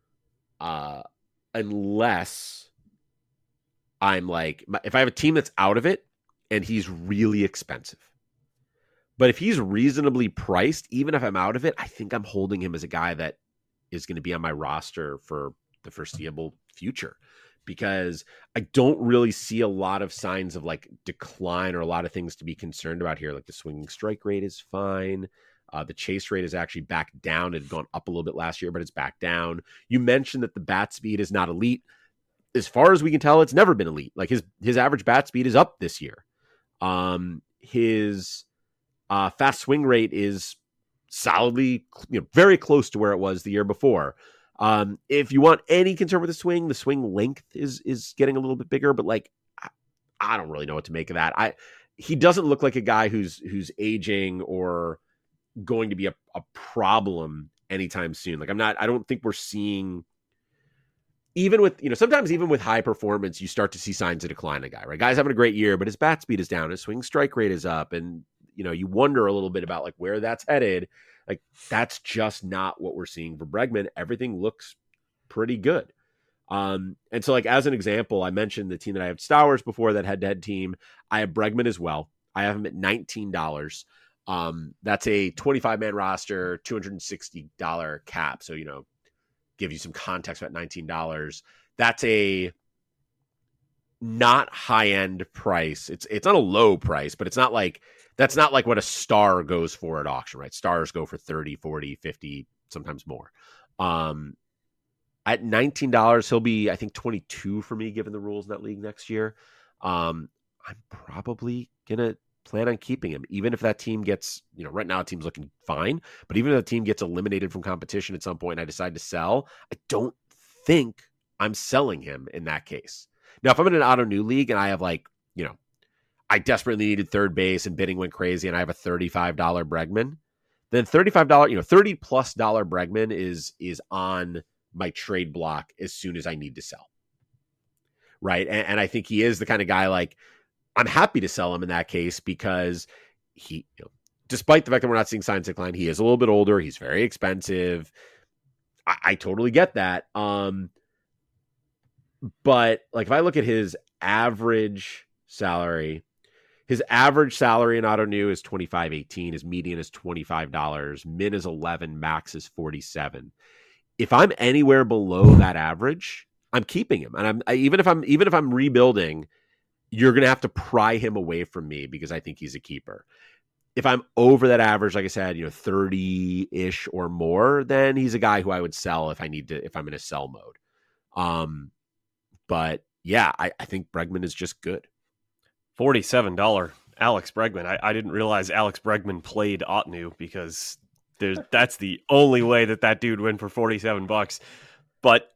unless I'm if I have a team that's out of it and he's really expensive. But if he's reasonably priced, even if I'm out of it, I think I'm holding him as a guy that is going to be on my roster for the foreseeable future, because I don't really see a lot of signs of decline or a lot of things to be concerned about here. The swinging strike rate is fine. The chase rate is actually back down. It had gone up a little bit last year, but it's back down. You mentioned that the bat speed is not elite. As far as we can tell, it's never been elite. His average bat speed is up this year. His fast swing rate is solidly, very close to where it was the year before. If you want any concern with the swing length is getting a little bit bigger, but I don't really know what to make of that. He doesn't look like a guy who's aging or going to be a problem anytime soon. I don't think we're seeing, even with, sometimes even with high performance, you start to see signs of decline in a guy, right? Guy's having a great year, but his bat speed is down. His swing strike rate is up. And, you wonder a little bit about where that's headed. That's just not what we're seeing for Bregman. Everything looks pretty good. And so as an example, I mentioned the team that I have, Stowers, before, that head-to-head team. I have Bregman as well. I have him at $19. That's a 25-man roster, $260 cap. So, give you some context about $19. That's a not high-end price. It's not a low price, but that's not what a star goes for at auction, right? Stars go for 30, 40, 50, sometimes more. At $19, he'll be, I think, 22 for me, given the rules in that league next year. I'm probably going to plan on keeping him, even if that team gets, right now the team's looking fine, but even if the team gets eliminated from competition at some point and I decide to sell, I don't think I'm selling him in that case. Now, if I'm in an auto new league and I have I desperately needed third base and bidding went crazy and I have a $35 Bregman, then $35, $30+ Bregman is on my trade block as soon as I need to sell. Right. And I think he is the kind of guy I'm happy to sell him in that case, because he, despite the fact that we're not seeing signs of decline, he is a little bit older. He's very expensive. I totally get that. But if I look at his average salary in auto new is $25.18. His median is $25. Min is 11. Max is 47. if I'm anywhere below that average, I'm keeping him. And even if I'm rebuilding, you're going to have to pry him away from me because I think he's a keeper. If I'm over that average, like I said, 30-ish or more, then he's a guy who I would sell if I'm in a sell mode. But yeah, I think Bregman is just good. $47 Alex Bregman. I didn't realize Alex Bregman played Otnu because that's the only way that dude went for $47. But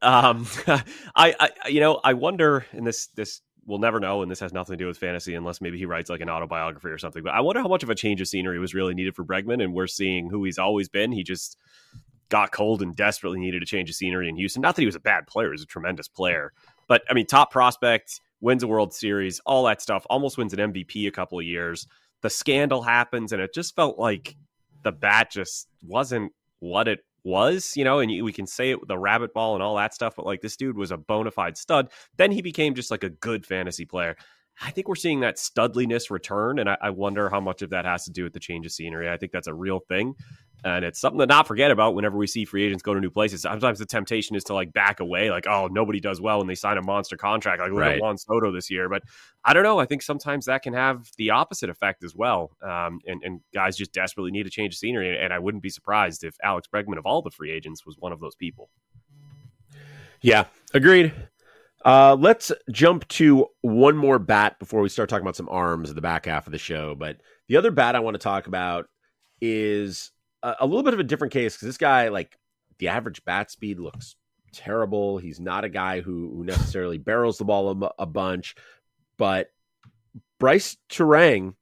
I wonder, and this we'll never know, and this has nothing to do with fantasy unless maybe he writes like an autobiography or something. But I wonder how much of a change of scenery was really needed for Bregman, and we're seeing who he's always been. He just got cold and desperately needed a change of scenery in Houston. Not that he was a bad player, he was a tremendous player. But I mean, top prospect, wins a World Series, all that stuff, almost wins an MVP a couple of years. The scandal happens, and it just felt like the bat just wasn't what it was, and we can say it with the rabbit ball and all that stuff, but like this dude was a bona fide stud. Then he became just like a good fantasy player. I think we're seeing that studliness return, and I wonder how much of that has to do with the change of scenery. I think that's a real thing, and it's something to not forget about whenever we see free agents go to new places. Sometimes the temptation is to like back away, like, oh, nobody does well when they sign a monster contract, like look at Juan Soto this year. But I don't know. I think sometimes that can have the opposite effect as well, and guys just desperately need a change of scenery, and I wouldn't be surprised if Alex Bregman of all the free agents was one of those people. Yeah, agreed. Let's jump to one more bat before we start talking about some arms in the back half of the show. But the other bat I want to talk about is a little bit of a different case because this guy, like the average bat speed looks terrible. He's not a guy who necessarily barrels the ball a bunch, but Brice Turang,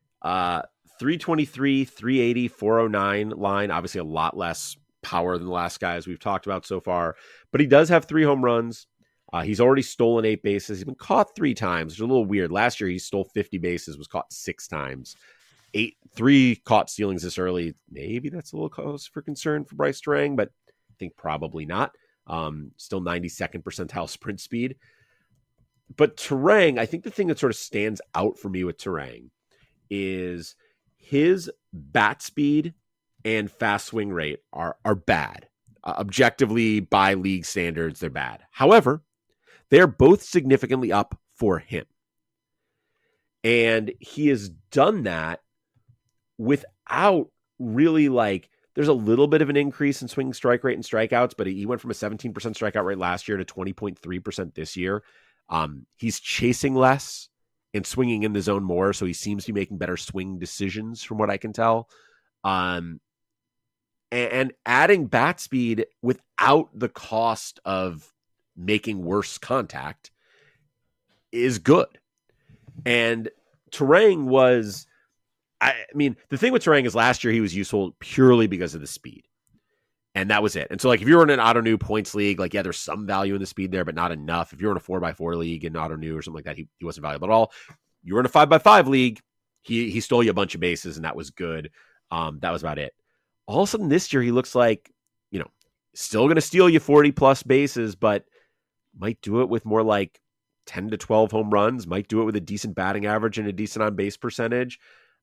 323, 380, 409 line, obviously a lot less power than the last guys we've talked about so far, but he does have 3 home runs. He's already stolen 8 bases. He's been caught 3 times, which is a little weird. Last year, he stole 50 bases, was caught 6 times. 3 caught stealings this early. Maybe that's a little cause for concern for Brice Turang, but I think probably not. Still 92nd percentile sprint speed. But Turang, I think the thing that sort of stands out for me with Turang is his bat speed and fast swing rate are bad. Objectively, by league standards, they're bad. However, they're both significantly up for him. And he has done that without really there's a little bit of an increase in swing strike rate and strikeouts, but he went from a 17% strikeout rate last year to 20.3% this year. He's chasing less and swinging in the zone more, so he seems to be making better swing decisions from what I can tell. And adding bat speed without the cost of making worse contact is good. And Turang was, I mean, the thing with Turang is last year he was useful purely because of the speed. And that was it. And so if you're in an Ottoneu points league, there's some value in the speed there, but not enough. If you're in a 4x4 league in Ottoneu or something like that, he wasn't valuable at all. You were in a 5x5 league, he stole you a bunch of bases, and that was good. That was about it. All of a sudden this year, he looks like, still going to steal you 40 plus bases, but might do it with more like 10 to 12 home runs, might do it with a decent batting average and a decent on base percentage.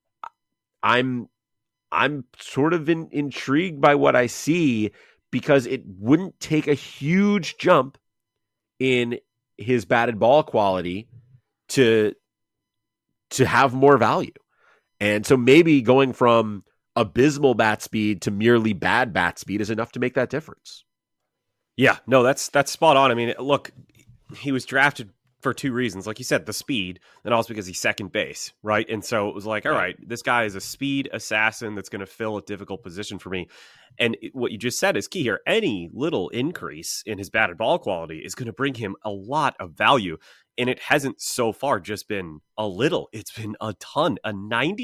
I'm sort of intrigued by what I see because it wouldn't take a huge jump in his batted ball quality to have more value. And so maybe going from abysmal bat speed to merely bad bat speed is enough to make that difference. Yeah, no, that's spot on. I mean, look, he was drafted for 2 reasons. Like you said, the speed, and also because he's second base, right? And so it was like, all right, this guy is a speed assassin that's going to fill a difficult position for me. And what you just said is key here. Any little increase in his batted ball quality is going to bring him a lot of value. And it hasn't so far just been a little. It's been a ton. A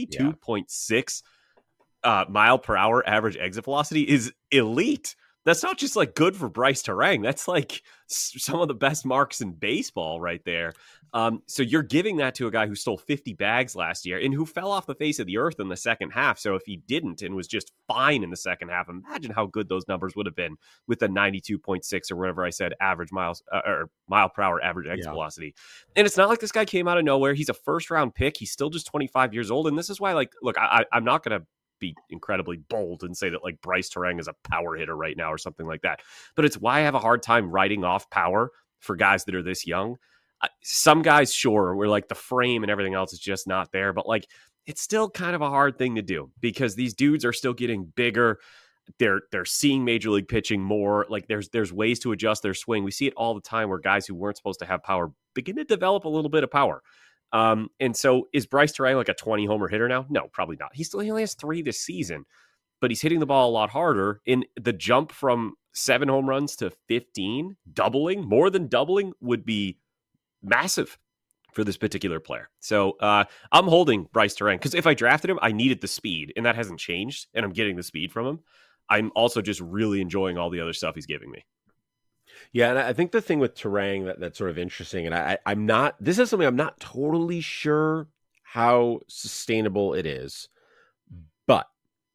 92.6 mile per hour average exit velocity is elite. That's not just good for Brice Turang. That's some of the best marks in baseball right there. So you're giving that to a guy who stole 50 bags last year and who fell off the face of the earth in the second half. So if he didn't and was just fine in the second half, imagine how good those numbers would have been with the 92.6 or whatever I said, average miles or mile per hour average exit velocity. And it's not like this guy came out of nowhere. He's a first round pick. He's still just 25 years old. And this is why, look, I'm not going to be incredibly bold and say that like Bryce Terang is a power hitter right now or something like that. But it's why I have a hard time writing off power for guys that are this young. Some guys, sure, where like the frame and everything else is just not there, but like it's still kind of a hard thing to do because these dudes are still getting bigger. They're seeing major league pitching more. Like there's ways to adjust their swing. We see it all the time where guys who weren't supposed to have power begin to develop a little bit of power. And so is Bryce Terang like a 20 homer hitter now? No, probably not. He only has 3 this season, but he's hitting the ball a lot harder. In the jump from 7 home runs to 15, more than doubling would be massive for this particular player. So I'm holding Bryce Terang because if I drafted him, I needed the speed, and that hasn't changed, and I'm getting the speed from him. I'm also just really enjoying all the other stuff he's giving me. Yeah, and I think the thing with Terang that's sort of interesting, and I'm not, this is something I'm not totally sure how sustainable it is, but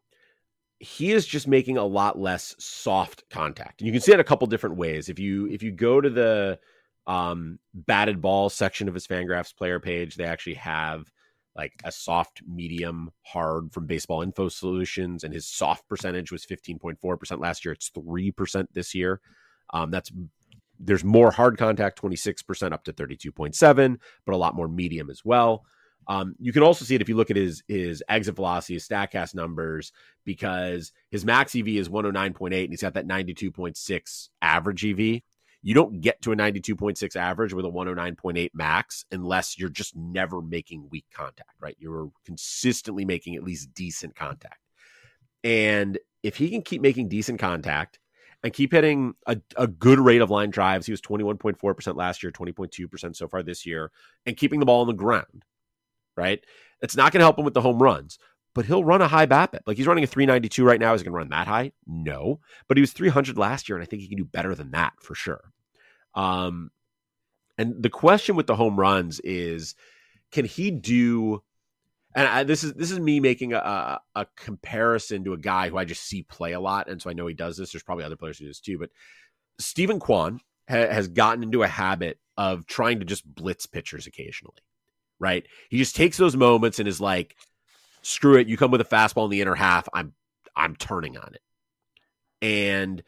he is just making a lot less soft contact. And you can see it a couple different ways. If you go to the batted ball section of his Fangraphs player page, they actually have like a soft, medium, hard from Baseball Info Solutions, and his soft percentage was 15.4% last year. It's 3% this year. There's more hard contact, 26% up to 32.7, but a lot more medium as well. You can also see it if you look at his exit velocity, his StatCast numbers, because his max EV is 109.8 and he's got that 92.6 average EV. You don't get to a 92.6 average with a 109.8 max unless you're just never making weak contact, right? You're consistently making at least decent contact. And if he can keep making decent contact and keep hitting a good rate of line drives, he was 21.4% last year, 20.2% so far this year, and keeping the ball on the ground, right? It's not going to help him with the home runs, but he'll run a high BABIP. Like he's running a 392 right now. Is he going to run that high? No, but he was 300 last year, and I think he can do better than that for sure. And the question with the home runs is, can he do? And this is me making a comparison to a guy who I just see play a lot, and so I know he does this. There's probably other players who do this too, but Stephen Kwan has gotten into a habit of trying to just blitz pitchers occasionally, right? He just takes those moments and is like, "Screw it! You come with a fastball in the inner half, I'm turning on it," and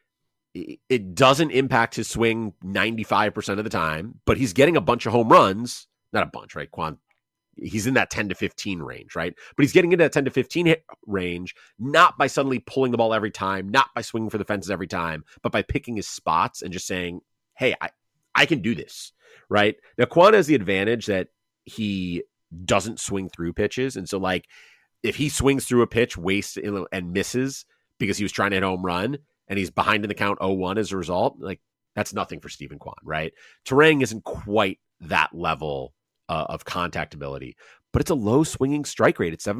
it doesn't impact his swing 95% of the time, but he's getting a bunch of home runs. Not a bunch, right? Kwan, he's in that 10 to 15 range, right? But he's getting into that 10 to 15 range, not by suddenly pulling the ball every time, not by swinging for the fences every time, but by picking his spots and just saying, hey, I can do this, right? Now, Kwan has the advantage that he doesn't swing through pitches. And so, like, if he swings through a pitch, wastes and misses because he was trying to hit a home run, and he's behind in the count 0-1 as a result, like, that's nothing for Stephen Kwan, right? Terang isn't quite that level of contact ability, but it's a low swinging strike rate. It's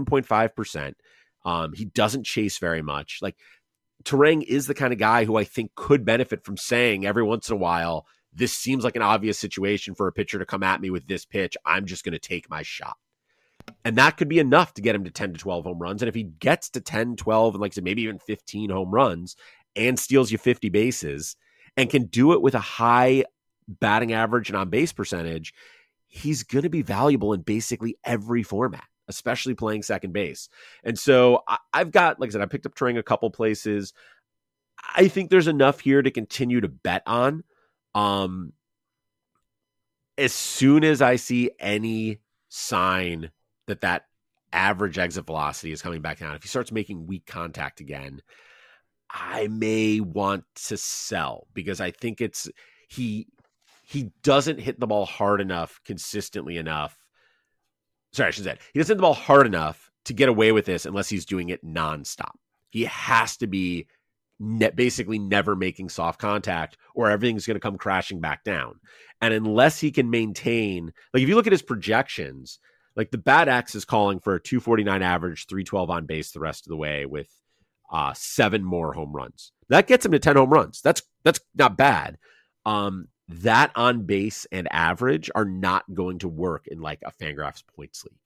7.5%. He doesn't chase very much. Like, Terang is the kind of guy who I think could benefit from saying every once in a while, this seems like an obvious situation for a pitcher to come at me with this pitch. I'm just going to take my shot. And that could be enough to get him to 10 to 12 home runs. And if he gets to 10, 12, and like I said, maybe even 15 home runs and steals you 50 bases and can do it with a high batting average and on base percentage, he's going to be valuable in basically every format, especially playing second base. And so I've got, like I said, I picked up Terang a couple places. I think there's enough here to continue to bet on. As soon as I see any sign that average exit velocity is coming back down, if he starts making weak contact again, I may want to sell, because I think he doesn't hit the ball hard enough, consistently enough. Sorry, I should say he doesn't hit the ball hard enough to get away with this unless he's doing it nonstop. He has to be basically never making soft contact, or everything's going to come crashing back down. And unless he can maintain, like if you look at his projections, like the Bat X is calling for a 249 average, 312 on base the rest of the way with 7 more home runs. That gets him to 10 home runs. That's not bad. That on base and average are not going to work in like a Fangraphs points league.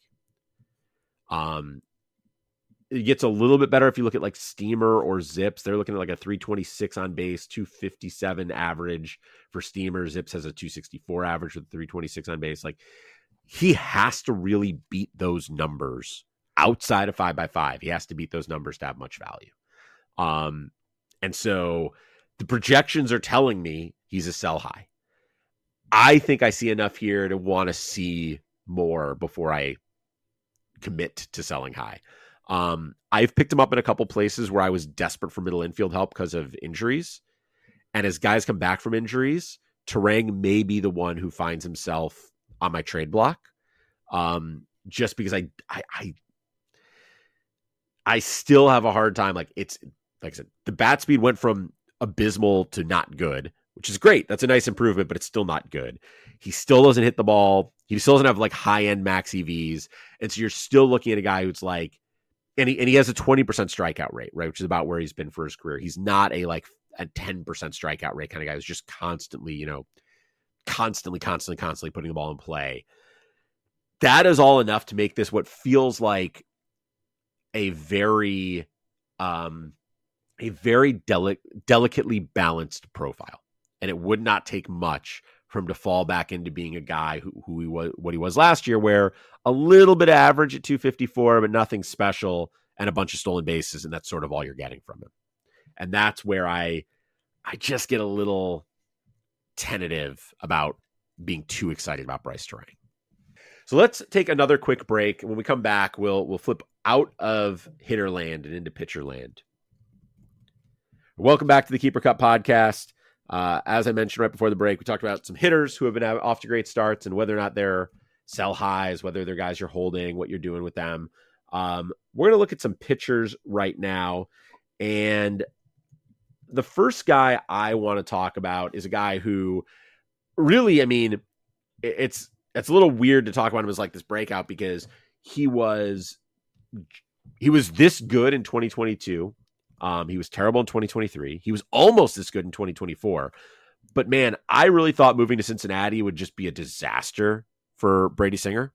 It gets a little bit better if you look at like Steamer or Zips. They're looking at like a 326 on base, 257 average for Steamer. Zips has a 264 average with 326 on base. Like, he has to really beat those numbers outside of 5x5. He has to beat those numbers to have much value. And so the projections are telling me he's a sell high. I think I see enough here to want to see more before I commit to selling high. I've picked him up in a couple places where I was desperate for middle infield help because of injuries. And as guys come back from injuries, Turang may be the one who finds himself on my trade block. Just because I still have a hard time. Like I said, the bat speed went from abysmal to not good, which is great. That's a nice improvement, but it's still not good. He still doesn't hit the ball. He still doesn't have like high-end max EVs. And so you're still looking at a guy who's like, and he has a 20% strikeout rate, right? Which is about where he's been for his career. He's not a 10% strikeout rate kind of guy who's just constantly putting the ball in play. That is all enough to make this what feels like a very delicately balanced profile. And it would not take much for him to fall back into being a guy who he was, what he was last year, where a little bit of average at 254, but nothing special, and a bunch of stolen bases, and that's sort of all you're getting from him. And that's where I just get a little tentative about being too excited about Brice Turang. So let's take another quick break. When we come back, we'll flip out of hitter land and into pitcher land. Welcome back to the Keeper Cup podcast. As I mentioned right before the break, we talked about some hitters who have been off to great starts and whether or not they're sell highs, whether they're guys you're holding, what you're doing with them. We're going to look at some pitchers right now. And the first guy I want to talk about is a guy who really, I mean, it's a little weird to talk about him as like this breakout because he was this good in 2022. He was terrible in 2023. He was almost this good in 2024. But man, I really thought moving to Cincinnati would just be a disaster for Brady Singer.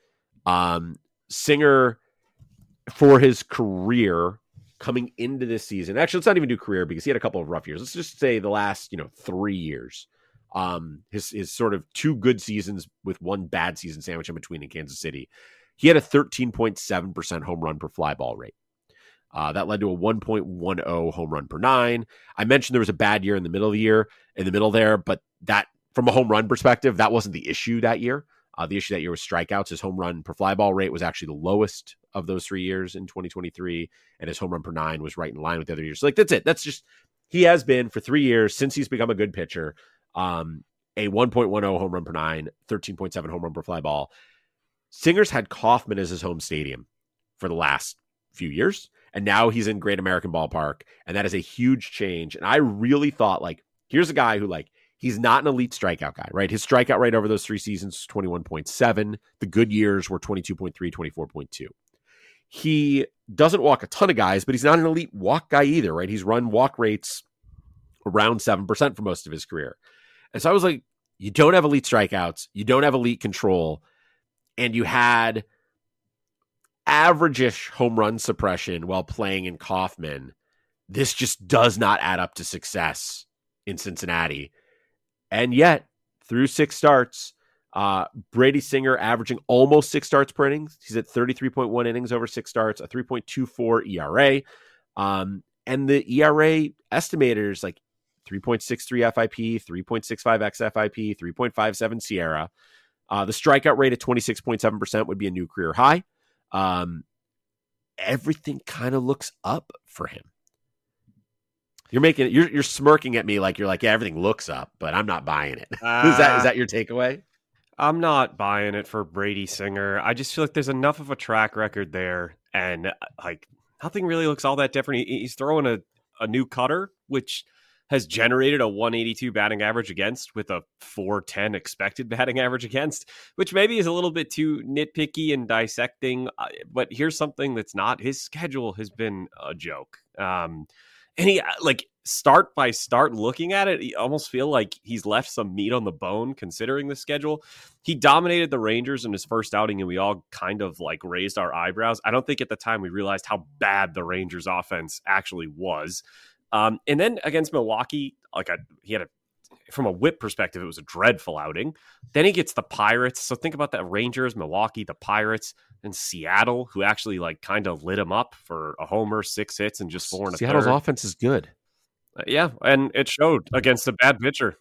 Singer, for his career coming into this season, actually, let's not even do career because he had a couple of rough years. Let's just say the last, 3 years. His sort of 2 good seasons with 1 bad season sandwich in between in Kansas City. He had a 13.7% home run per fly ball rate. That led to a 1.10 home run per 9. I mentioned there was a bad year in the middle there, but that from a home run perspective, that wasn't the issue that year. The issue that year was strikeouts. His home run per fly ball rate was actually the lowest of those 3 years in 2023, and his home run per 9 was right in line with the other years. So that's it. That's just, he has been for 3 years since he's become a good pitcher, a 1.10 home run per 9, 13.7 home run per fly ball. Singer's had Kauffman as his home stadium for the last few years. And now he's in Great American Ballpark, and that is a huge change. And I really thought, here's a guy who, he's not an elite strikeout guy, right? His strikeout rate over those 3 seasons was 21.7. The good years were 22.3, 24.2. He doesn't walk a ton of guys, but he's not an elite walk guy either, right? He's run walk rates around 7% for most of his career. And so I was like, you don't have elite strikeouts, you don't have elite control, and you had average-ish home run suppression while playing in Kauffman. This just does not add up to success in Cincinnati. And yet, through 6 starts, Brady Singer averaging almost 6 starts per inning. He's at 33.1 innings over 6 starts, a 3.24 ERA. And the ERA estimators, 3.63 FIP, 3.65 xFIP, 3.57 Sierra. The strikeout rate at 26.7% would be a new career high. Everything kind of looks up for him. You're smirking at me yeah, everything looks up, but I'm not buying it. Is that your takeaway? I'm not buying it for Brady Singer. I just feel like there's enough of a track record there, and nothing really looks all that different. He's throwing a new cutter, which has generated a 182 batting average against with a 410 expected batting average against, which maybe is a little bit too nitpicky and dissecting. But here's something that's not. His schedule has been a joke. And he, start by start looking at it, you almost feel like he's left some meat on the bone considering the schedule. He dominated the Rangers in his first outing, and we all kind of raised our eyebrows. I don't think at the time we realized how bad the Rangers offense actually was. And then against Milwaukee, he had a from a whip perspective, it was a dreadful outing. Then he gets the Pirates. So think about that: Rangers, Milwaukee, the Pirates, and Seattle, who actually like kind of lit him up for a homer, 6 hits, and just 4 and a Seattle's third. offense is good. Yeah, and it showed against a bad pitcher.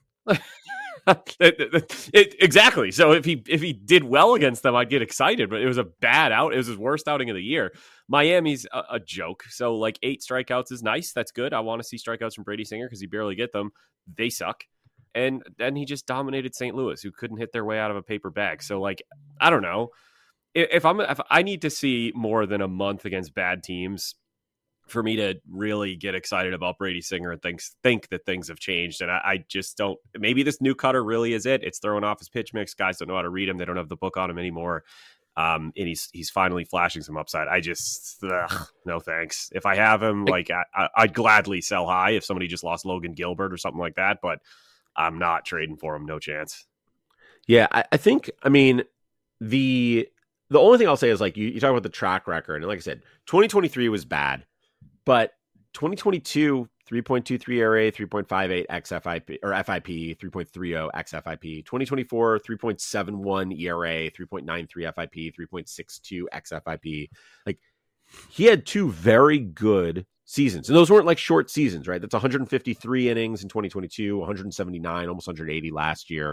Exactly. So if he did well against them, I'd get excited. But it was a bad out. It was his worst outing of the year. Miami's a joke. So like 8 strikeouts is nice. That's good. I want to see strikeouts from Brady Singer because he barely get them. They suck. And then he just dominated St. Louis, who couldn't hit their way out of a paper bag. So like, I don't know. If I need to see more than a month against bad teams for me to really get excited about Brady Singer and think that things have changed. And I just don't. Maybe this new cutter really is it. It's throwing off his pitch mix. Guys don't know how to read him. They don't have the book on him anymore. And he's finally flashing some upside. I just no thanks. If I have him, like I'd gladly sell high if somebody just lost Logan Gilbert or something like that. But I'm not trading for him. No chance. Yeah, I think. I mean, the only thing I'll say is like you talk about the track record, and like I said, 2023 was bad. But 2022, 3.23 ERA, 3.58 xFIP or FIP, 3.30 xFIP. 2024, 3.71 ERA, 3.93 FIP, 3.62 xFIP. Like he had 2 very good seasons, and those weren't like short seasons, right? That's 153 innings in 2022, 179, almost 180 last year.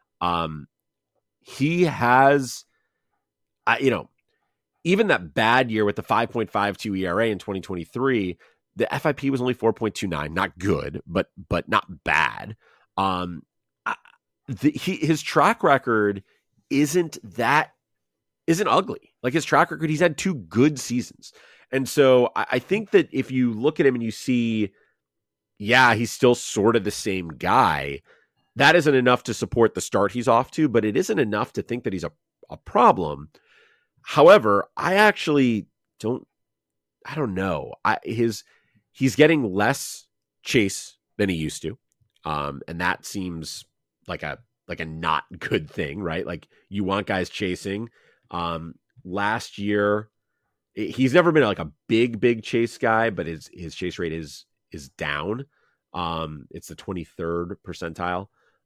He has, even that bad year with the 5.52 ERA in 2023, the FIP was only 4.29. Not good, but not bad. His track record isn't ugly. Like his track record, he's had 2 good seasons. And so I think that if you look at him and you see, yeah, he's still sort of the same guy, that isn't enough to support the start he's off to, but it isn't enough to think that he's a problem. However, I actually I don't know. He's getting less chase than he used to. And that seems like a not good thing, right? Like you want guys chasing. Last year, he's never been like a big chase guy, but his chase rate is down. It's the 23rd percentile.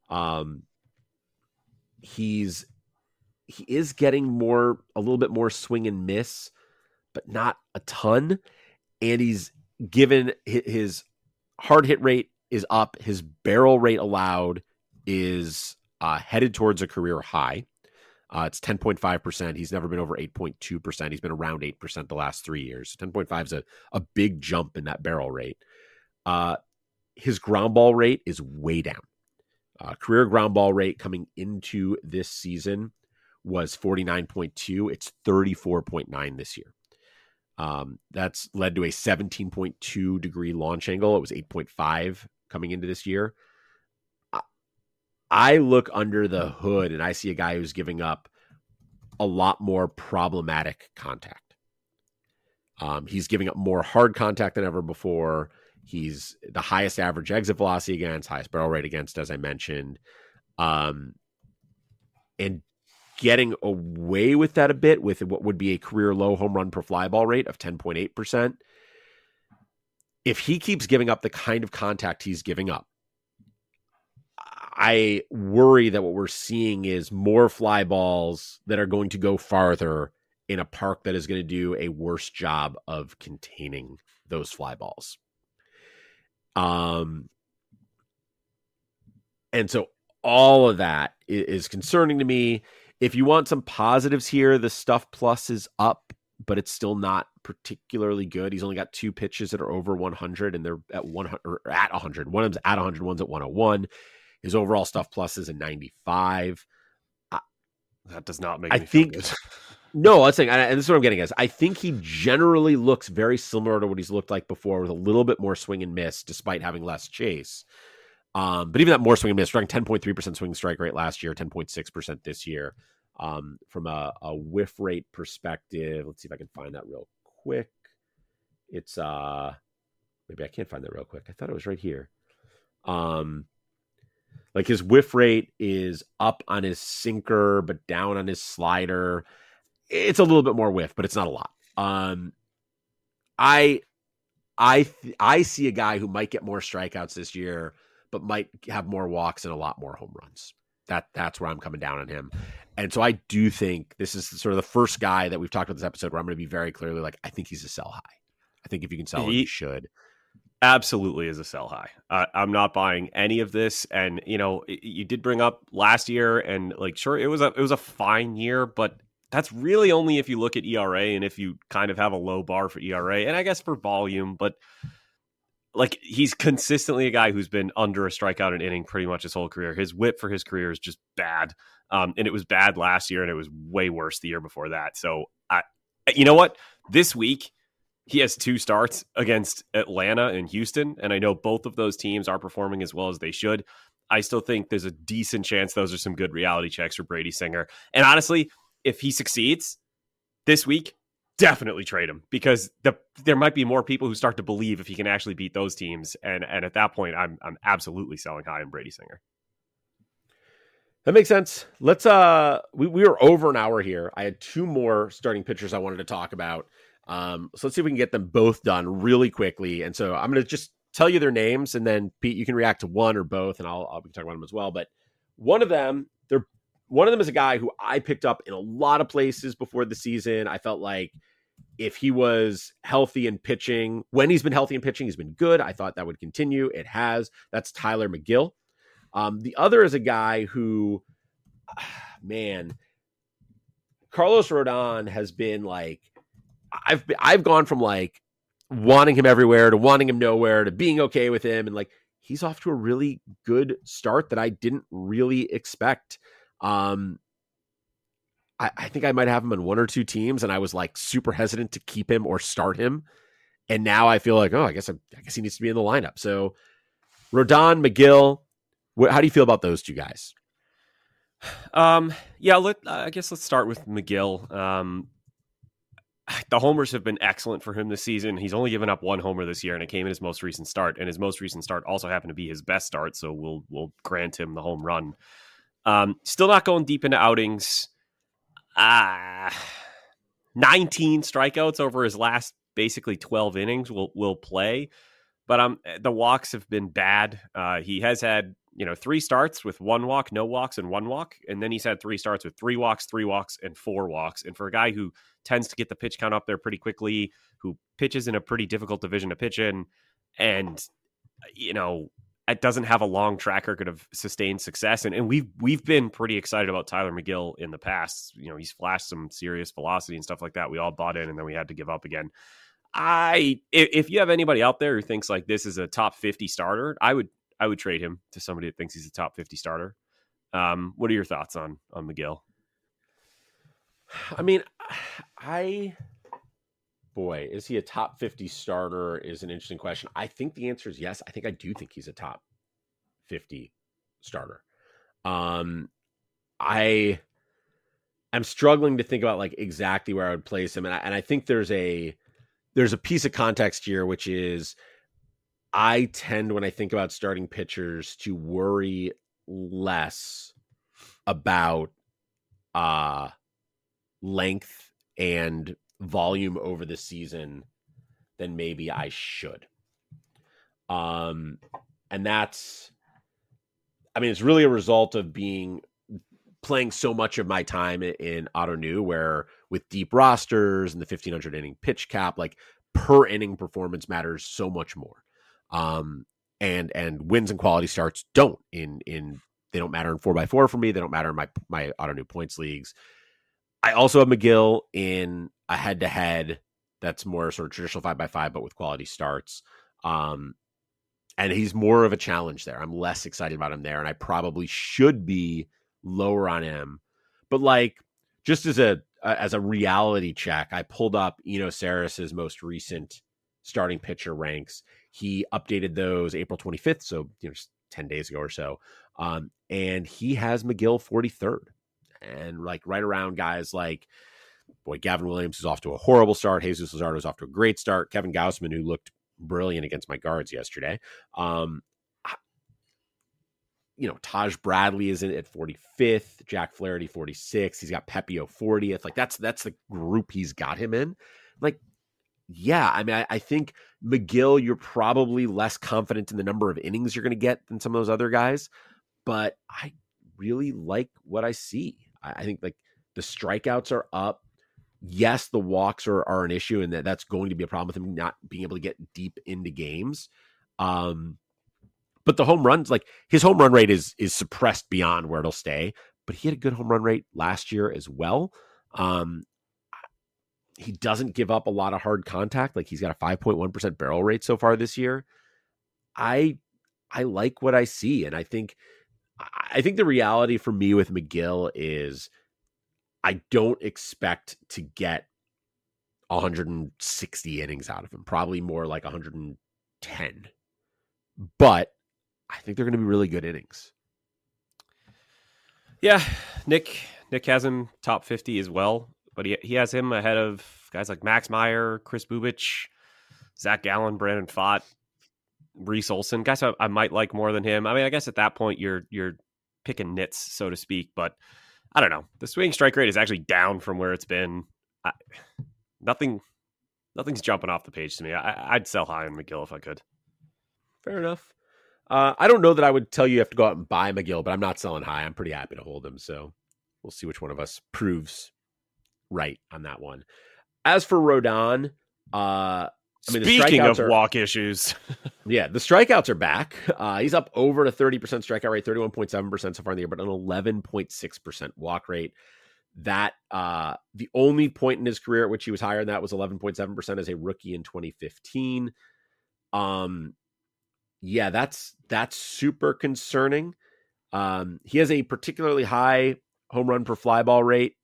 He is getting a little bit more swing and miss, but not a ton. And he's given his hard hit rate is up. His barrel rate allowed is headed towards a career high. It's 10.5%. He's never been over 8.2%. He's been around 8% the last 3 years. 10.5 is a big jump in that barrel rate. His ground ball rate is way down. Career ground ball rate coming into this season was 49.2. It's 34.9 this year. That's led to a 17.2 degree launch angle. It was 8.5 coming into this year. I look under the hood and I see a guy who's giving up a lot more problematic contact. He's giving up more hard contact than ever before. He's the highest average exit velocity against, highest barrel rate against, as I mentioned. And getting away with that a bit with what would be a career low home run per fly ball rate of 10.8%. If he keeps giving up the kind of contact he's giving up, I worry that what we're seeing is more fly balls that are going to go farther in a park that is going to do a worse job of containing those fly balls. And so all of that is concerning to me. If you want some positives here, the stuff plus is up, but it's still not particularly good. He's only got 2 pitches that are over 100, and they're at 100 or at 100. One of them's at 100, one's at 101. His overall stuff plus is a 95. That does not make me feel good. No, I'm saying, and this is what I'm getting at. I think he generally looks very similar to what he's looked like before, with a little bit more swing and miss, despite having less chase. But even that more swing and miss, running 10.3% swing strike rate last year, 10.6% this year. From a whiff rate perspective, let's see if I can find that real quick. It's maybe I can't find that real quick. I thought it was right here. Like his whiff rate is up on his sinker, but down on his slider. It's a little bit more whiff, but it's not a lot. I see a guy who might get more strikeouts this year, but might have more walks and a lot more home runs. That's where I'm coming down on him. And so I do think this is sort of the first guy that we've talked about this episode where I'm going to be very clearly like, I think he's a sell high. I think if you can sell him, you should. Absolutely is a sell high. I'm not buying any of this. And, you did bring up last year and like, sure, it was a fine year, but that's really only if you look at ERA and if you kind of have a low bar for ERA and I guess for volume, but like he's consistently a guy who's been under a strikeout an inning pretty much his whole career. His whip for his career is just bad. And it was bad last year and it was way worse the year before that. So you know what? This week he has 2 starts against Atlanta and Houston. And I know both of those teams are performing as well as they should. I still think there's a decent chance those are some good reality checks for Brady Singer. And honestly, if he succeeds this week, definitely trade him because there might be more people who start to believe if he can actually beat those teams. And at that point, I'm absolutely selling high on Brady Singer. That makes sense. Let's we were over an hour here. I had 2 more starting pitchers I wanted to talk about. So let's see if we can get them both done really quickly. And so I'm going to just tell you their names, and then Pete, you can react to one or both, and I'll be talking about them as well. But one of them is a guy who I picked up in a lot of places before the season. I felt like if he was healthy and pitching, when he's been healthy and pitching, he's been good. I thought that would continue. It has. That's Tyler McGill. The other is a guy who, Carlos Rodon has been like, I've gone from like wanting him everywhere to wanting him nowhere to being okay with him. And like, he's off to a really good start that I didn't really expect. I think I might have him on 1 or 2 teams and I was like super hesitant to keep him or start him. And now I feel like, I guess he needs to be in the lineup. So Rodon, McGill, how do you feel about those 2 guys? I guess let's start with McGill. The homers have been excellent for him this season. He's only given up 1 homer this year, and it came in his most recent start. And his most recent start also happened to be his best start, so we'll grant him the home run. Still not going deep into outings. 19 strikeouts over his last basically 12 innings will play, but the walks have been bad. He has had 3 starts with 1 walk, no walks, and 1 walk, and then he's had 3 starts with 3 walks, 3 walks, and 4 walks. And for a guy who tends to get the pitch count up there pretty quickly, who pitches in a pretty difficult division to pitch in, and it doesn't have a long track record of sustained success. And we've been pretty excited about Tyler McGill in the past. He's flashed some serious velocity and stuff like that. We all bought in, and then we had to give up again. If you have anybody out there who thinks like this is a top 50 starter, I would trade him to somebody that thinks he's a top 50 starter. What are your thoughts on McGill? I mean, is he a top 50 starter is an interesting question. I think the answer is yes. I do think he's a top 50 starter. I am struggling to think about like exactly where I would place him. And I think there's a piece of context here, which is I tend, when I think about starting pitchers, to worry less about length and volume over the season than maybe I should. And it's really a result of playing so much of my time in Ottoneu, where with deep rosters and the 1,500 inning pitch cap, like per inning performance matters so much more. And wins and quality starts don't they don't matter in 4x4 for me. They don't matter in my Ottoneu points leagues. I also have McGill in a head-to-head that's more sort of traditional 5x5, but with quality starts. And he's more of a challenge there. I'm less excited about him there, and I probably should be lower on him. But like, just as a reality check, I pulled up Eno Sarris's most recent starting pitcher ranks. He updated those April 25th, so just 10 days ago or so. And he has McGill 43rd. And like right around guys like Gavin Williams is off to a horrible start. Jesus Luzardo is off to a great start. Kevin Gausman, who looked brilliant against my guards yesterday. Taj Bradley is in at 45th, Jack Flaherty 46th. He's got Pepio 40th. Like that's the group he's got him in. Like, yeah, I mean, I think McGill, you're probably less confident in the number of innings you're going to get than some of those other guys, but I really like what I see. I think like the strikeouts are up. Yes, the walks are an issue, and that's going to be a problem with him not being able to get deep into games. But the home runs, like his home run rate is suppressed beyond where it'll stay. But he had a good home run rate last year as well. He doesn't give up a lot of hard contact. Like he's got a 5.1% barrel rate so far this year. I like what I see, and I think the reality for me with McGill is I don't expect to get 160 innings out of him. Probably more like 110. But I think they're going to be really good innings. Yeah, Nick has him top 50 as well, but he has him ahead of guys like Max Meyer, Chris Bubich, Zach Gallen, Brandon Pfaadt, Reese Olson. Guys I might like more than him. I mean, I guess at that point you're picking nits, so to speak, but I don't know. The swinging strike rate is actually down from where it's been. Nothing's jumping off the page to me. I'd sell high on McGill if I could. Fair enough. I don't know that I would tell you have to go out and buy McGill, but I'm not selling high. I'm pretty happy to hold him. So we'll see which one of us proves right on that one. As for Rodon, speaking of walk issues, yeah, the strikeouts are back. He's up over a 30% strikeout rate, 31.7% so far in the year, but an 11.6% walk rate. That the only point in his career at which he was higher than that was 11.7% as a rookie in 2015. Yeah, that's super concerning. He has a particularly high home run per fly ball rate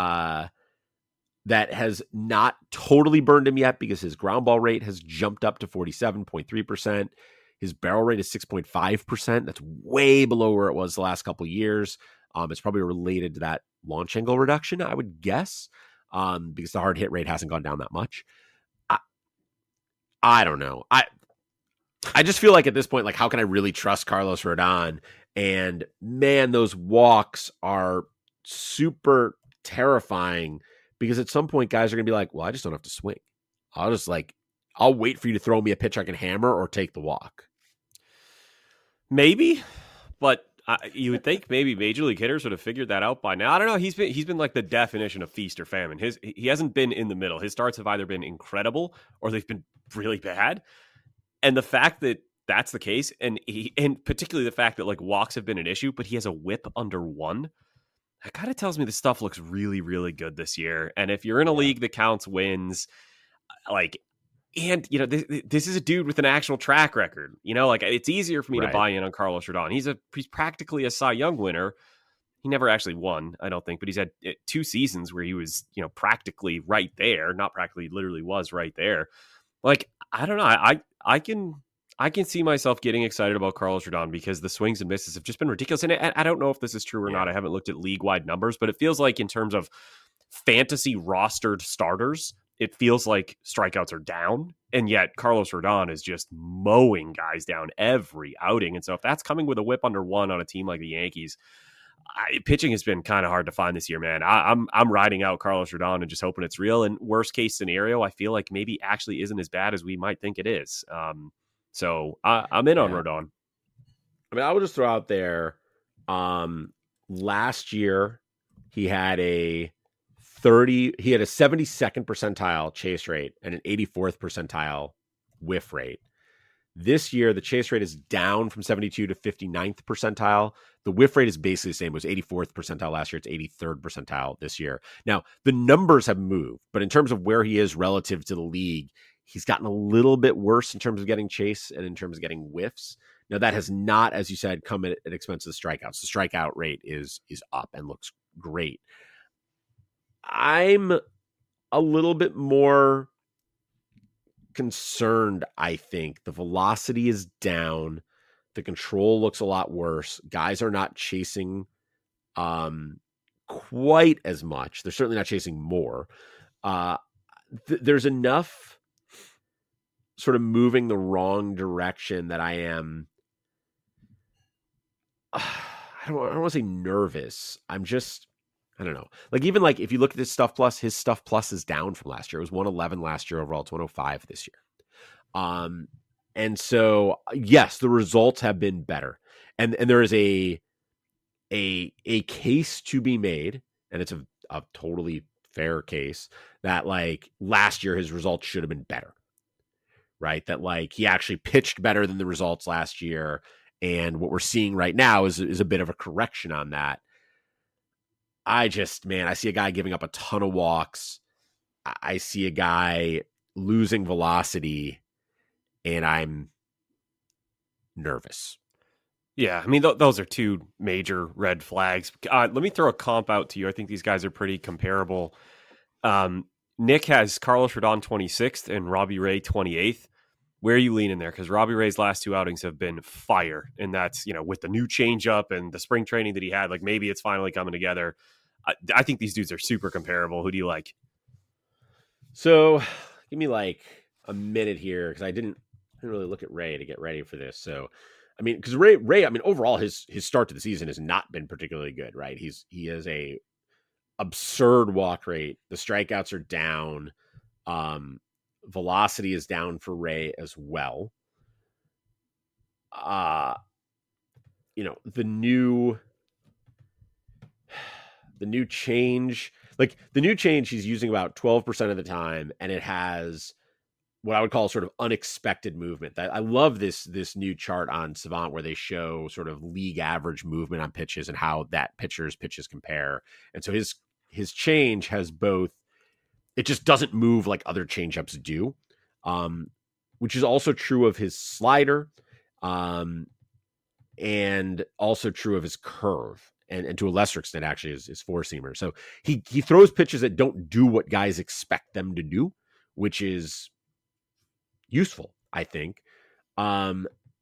that has not totally burned him yet because his ground ball rate has jumped up to 47.3%. His barrel rate is 6.5%. That's way below where it was the last couple of years. It's probably related to that launch angle reduction, I would guess, because the hard hit rate hasn't gone down that much. I don't know. I just feel like at this point, like, how can I really trust Carlos Rodon? And man, those walks are super terrifying because at some point guys are going to be like, well, I just don't have to swing. I'll wait for you to throw me a pitch I can hammer or take the walk. Maybe, but you would think maybe major league hitters would have figured that out by now. I don't know. He's been like the definition of feast or famine. He hasn't been in the middle. His starts have either been incredible or they've been really bad. And the fact that that's the case, and particularly the fact that like walks have been an issue, but he has a whip under 1. That kind of tells me the stuff looks really, really good this year. And if you're in a league that counts wins, like, and you know, this is a dude with an actual track record. You know, like it's easier for me to buy in on Carlos Rodon. He's practically a Cy Young winner. He never actually won, I don't think, but he's had 2 seasons where he was, you know, practically right there. Not practically, literally was right there. Like, I don't know. I can see myself getting excited about Carlos Rodon because the swings and misses have just been ridiculous. And I don't know if this is true or not. I haven't looked at league-wide numbers, but it feels like in terms of fantasy rostered starters, it feels like strikeouts are down. And yet Carlos Rodon is just mowing guys down every outing. And so if that's coming with a whip under 1 on a team like the Yankees, pitching has been kind of hard to find this year, man. I'm riding out Carlos Rodon and just hoping it's real. And worst case scenario, I feel like maybe actually isn't as bad as we might think it is. So I'm in on Rodon. I mean, I would just throw out there, last year he had a 72nd percentile chase rate and an 84th percentile whiff rate. This year, the chase rate is down from 72 to 59th percentile. The whiff rate is basically the same. It was 84th percentile last year. It's 83rd percentile this year. Now, the numbers have moved, but in terms of where he is relative to the league, he's gotten a little bit worse in terms of getting chase and in terms of getting whiffs. Now, that has not, as you said, come at expense of the strikeouts. The strikeout rate is up and looks great. I'm a little bit more concerned. I think the velocity is down. The control looks a lot worse. Guys are not chasing quite as much. They're certainly not chasing more. There's enough sort of moving the wrong direction that I am. I don't want to say nervous. I'm just, I don't know. Like even like if you look at his stuff plus is down from last year. It was 111 last year overall. It's 105 this year. And so yes, the results have been better, and there is a case to be made, and it's a totally fair case that like last year his results should have been better, right? That like he actually pitched better than the results last year, and what we're seeing right now is a bit of a correction on that. I see a guy giving up a ton of walks. I see a guy losing velocity, and I'm nervous. Yeah, I mean, those are two major red flags. Let me throw a comp out to you. I think these guys are pretty comparable. Nick has Carlos Rodon 26th and Robbie Ray 28th. Where are you leaning there? Because Robbie Ray's last two outings have been fire. And that's, with the new changeup and the spring training that he had, like maybe it's finally coming together. I think these dudes are super comparable. Who do you like? So give me like a minute here because I didn't really look at Ray to get ready for this. So, I mean, because Ray, I mean, overall, his start to the season has not been particularly good, right? He has a absurd walk rate. The strikeouts are down. Velocity is down for Ray as well. The new change, he's using about 12% of the time, and it has what I would call sort of unexpected movement. I love this new chart on Savant where they show sort of league average movement on pitches and how that pitcher's pitches compare. And so his change has both, it just doesn't move like other changeups do, which is also true of his slider, and also true of his curve, and to a lesser extent, actually, his four-seamer. So he throws pitches that don't do what guys expect them to do, which is useful, I think. I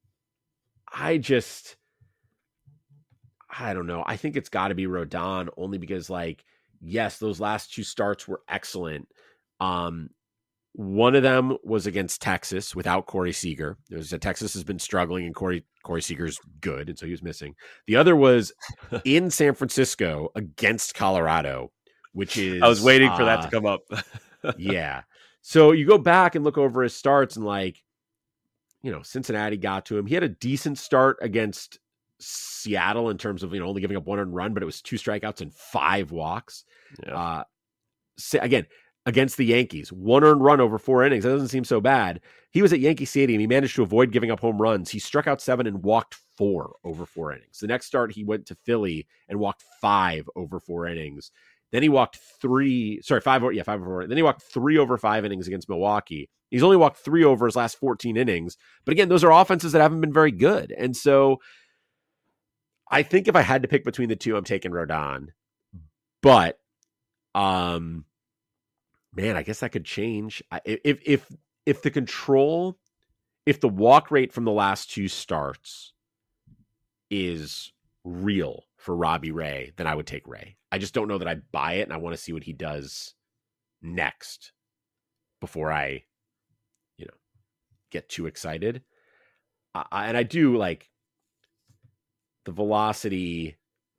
don't know. I think it's got to be Rodon only because, like, yes, those last two starts were excellent. One of them was against Texas without Corey Seager. Texas has been struggling, and Corey Seager's good, and so he was missing. The other was in San Francisco against Colorado, which is... I was waiting for that to come up. Yeah. So you go back and look over his starts, and like, Cincinnati got to him. He had a decent start against Seattle in terms of, only giving up one earned run, but it was 2 strikeouts and 5 walks. Yeah. Again, against the Yankees, 1 earned run over 4 innings. That doesn't seem so bad. He was at Yankee Stadium. He managed to avoid giving up home runs. He struck out 7 and walked 4 over 4 innings. The next start, he went to Philly and walked 5 over 4 innings. Then he walked 5 over 4. Then he walked 3 over 5 innings against Milwaukee. He's only walked 3 over his last 14 innings. But again, those are offenses that haven't been very good. And so I think if I had to pick between the two, I'm taking Rodon. But, man, I guess that could change. If the walk rate from the last 2 starts is real for Robbie Ray, then I would take Ray. I just don't know that I buy it, and I want to see what he does next before I, get too excited. And I do like the velocity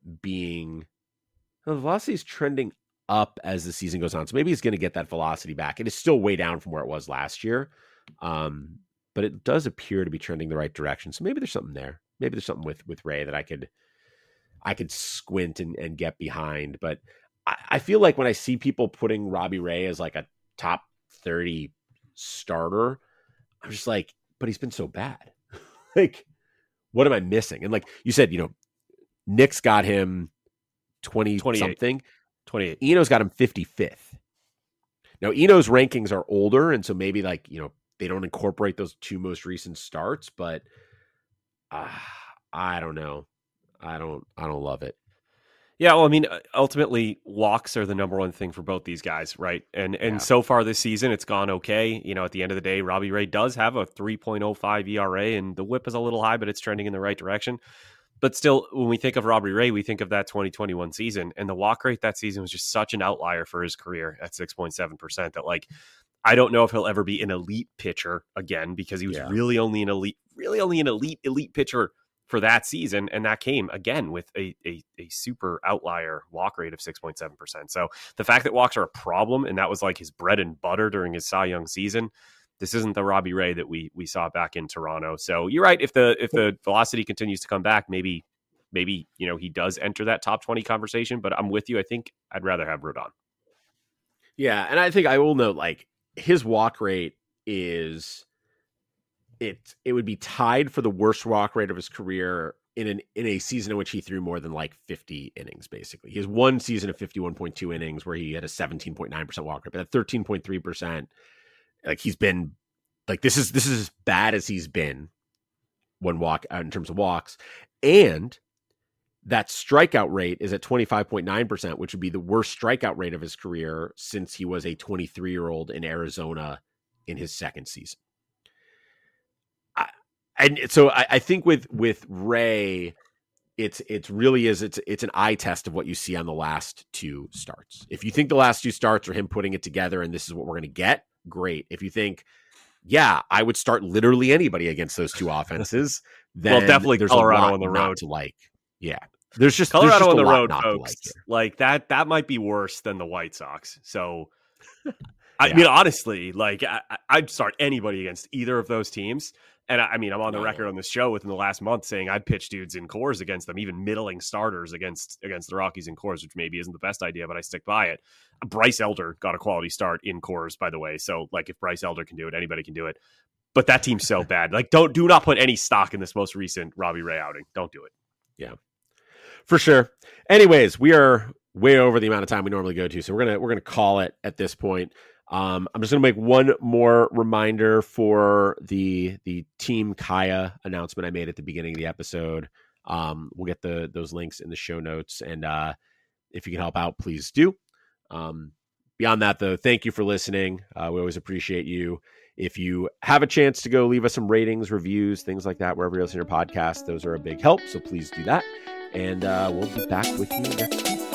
is trending up as the season goes on. So maybe he's going to get that velocity back. It is still way down from where it was last year. But it does appear to be trending the right direction. So maybe there's something there. Maybe there's something with Ray that I could squint and get behind. But I feel like when I see people putting Robbie Ray as like a top 30 starter, I'm just like, but he's been so bad. Like, what am I missing? And like you said, Nick's got him 20 something. 28. Eno's got him 55th. Now, Eno's rankings are older, and so maybe like, they don't incorporate those 2 most recent starts, but I don't know. I don't love it. Yeah, well, I mean, ultimately, walks are the number one thing for both these guys, right? And so far this season, it's gone okay. At the end of the day, Robbie Ray does have a 3.05 ERA, and the whip is a little high, but it's trending in the right direction. But still, when we think of Robbie Ray, we think of that 2021 season, and the walk rate that season was just such an outlier for his career at 6.7%. That, like, I don't know if he'll ever be an elite pitcher again, because he was really only an elite pitcher for that season, and that came again with a super outlier walk rate of 6.7%. So the fact that walks are a problem, and that was like his bread and butter during his Cy Young season, this isn't the Robbie Ray that we saw back in Toronto. So you're right. If the velocity continues to come back, maybe he does enter that top 20 conversation. But I'm with you. I think I'd rather have Rodon. Yeah, and I think I will note, like, his walk rate is it would be tied for the worst walk rate of his career in a season in which he threw more than like 50 innings. Basically, he has one season of 51.2 innings where he had a 17.9% walk rate, but at 13.3%, like, he's been like, this is as bad as he's been in terms of walks. And that strikeout rate is at 25.9%, which would be the worst strikeout rate of his career since he was a 23-year-old in Arizona in his second season. And so I think with Ray, it's an eye test of what you see on the last two starts. If you think the last two starts are him putting it together and this is what we're going to get, great. If you think, yeah, I would start literally anybody against those two offenses, then well, definitely there's Colorado a lot on the not road to like. Yeah, there's just Colorado on the road, folks. Like that might be worse than the White Sox. So, I mean, honestly, like I'd start anybody against either of those teams. And I mean, I'm on the record on this show within the last month saying I'd pitch dudes in Coors against them, even middling starters against the Rockies in Coors, which maybe isn't the best idea, but I stick by it. Bryce Elder got a quality start in Coors, by the way. So, like, if Bryce Elder can do it, anybody can do it. But that team's so bad. Like, do not put any stock in this most recent Robbie Ray outing. Don't do it. Yeah, for sure. Anyways, we are way over the amount of time we normally go to, so we're gonna call it at this point. I'm just going to make one more reminder for the Team Kaya announcement I made at the beginning of the episode. We'll get those links in the show notes, and if you can help out, please do. Beyond that, though, thank you for listening. We always appreciate you. If you have a chance to go leave us some ratings, reviews, things like that, wherever you listen to your podcast, those are a big help. So please do that. And we'll be back with you next week.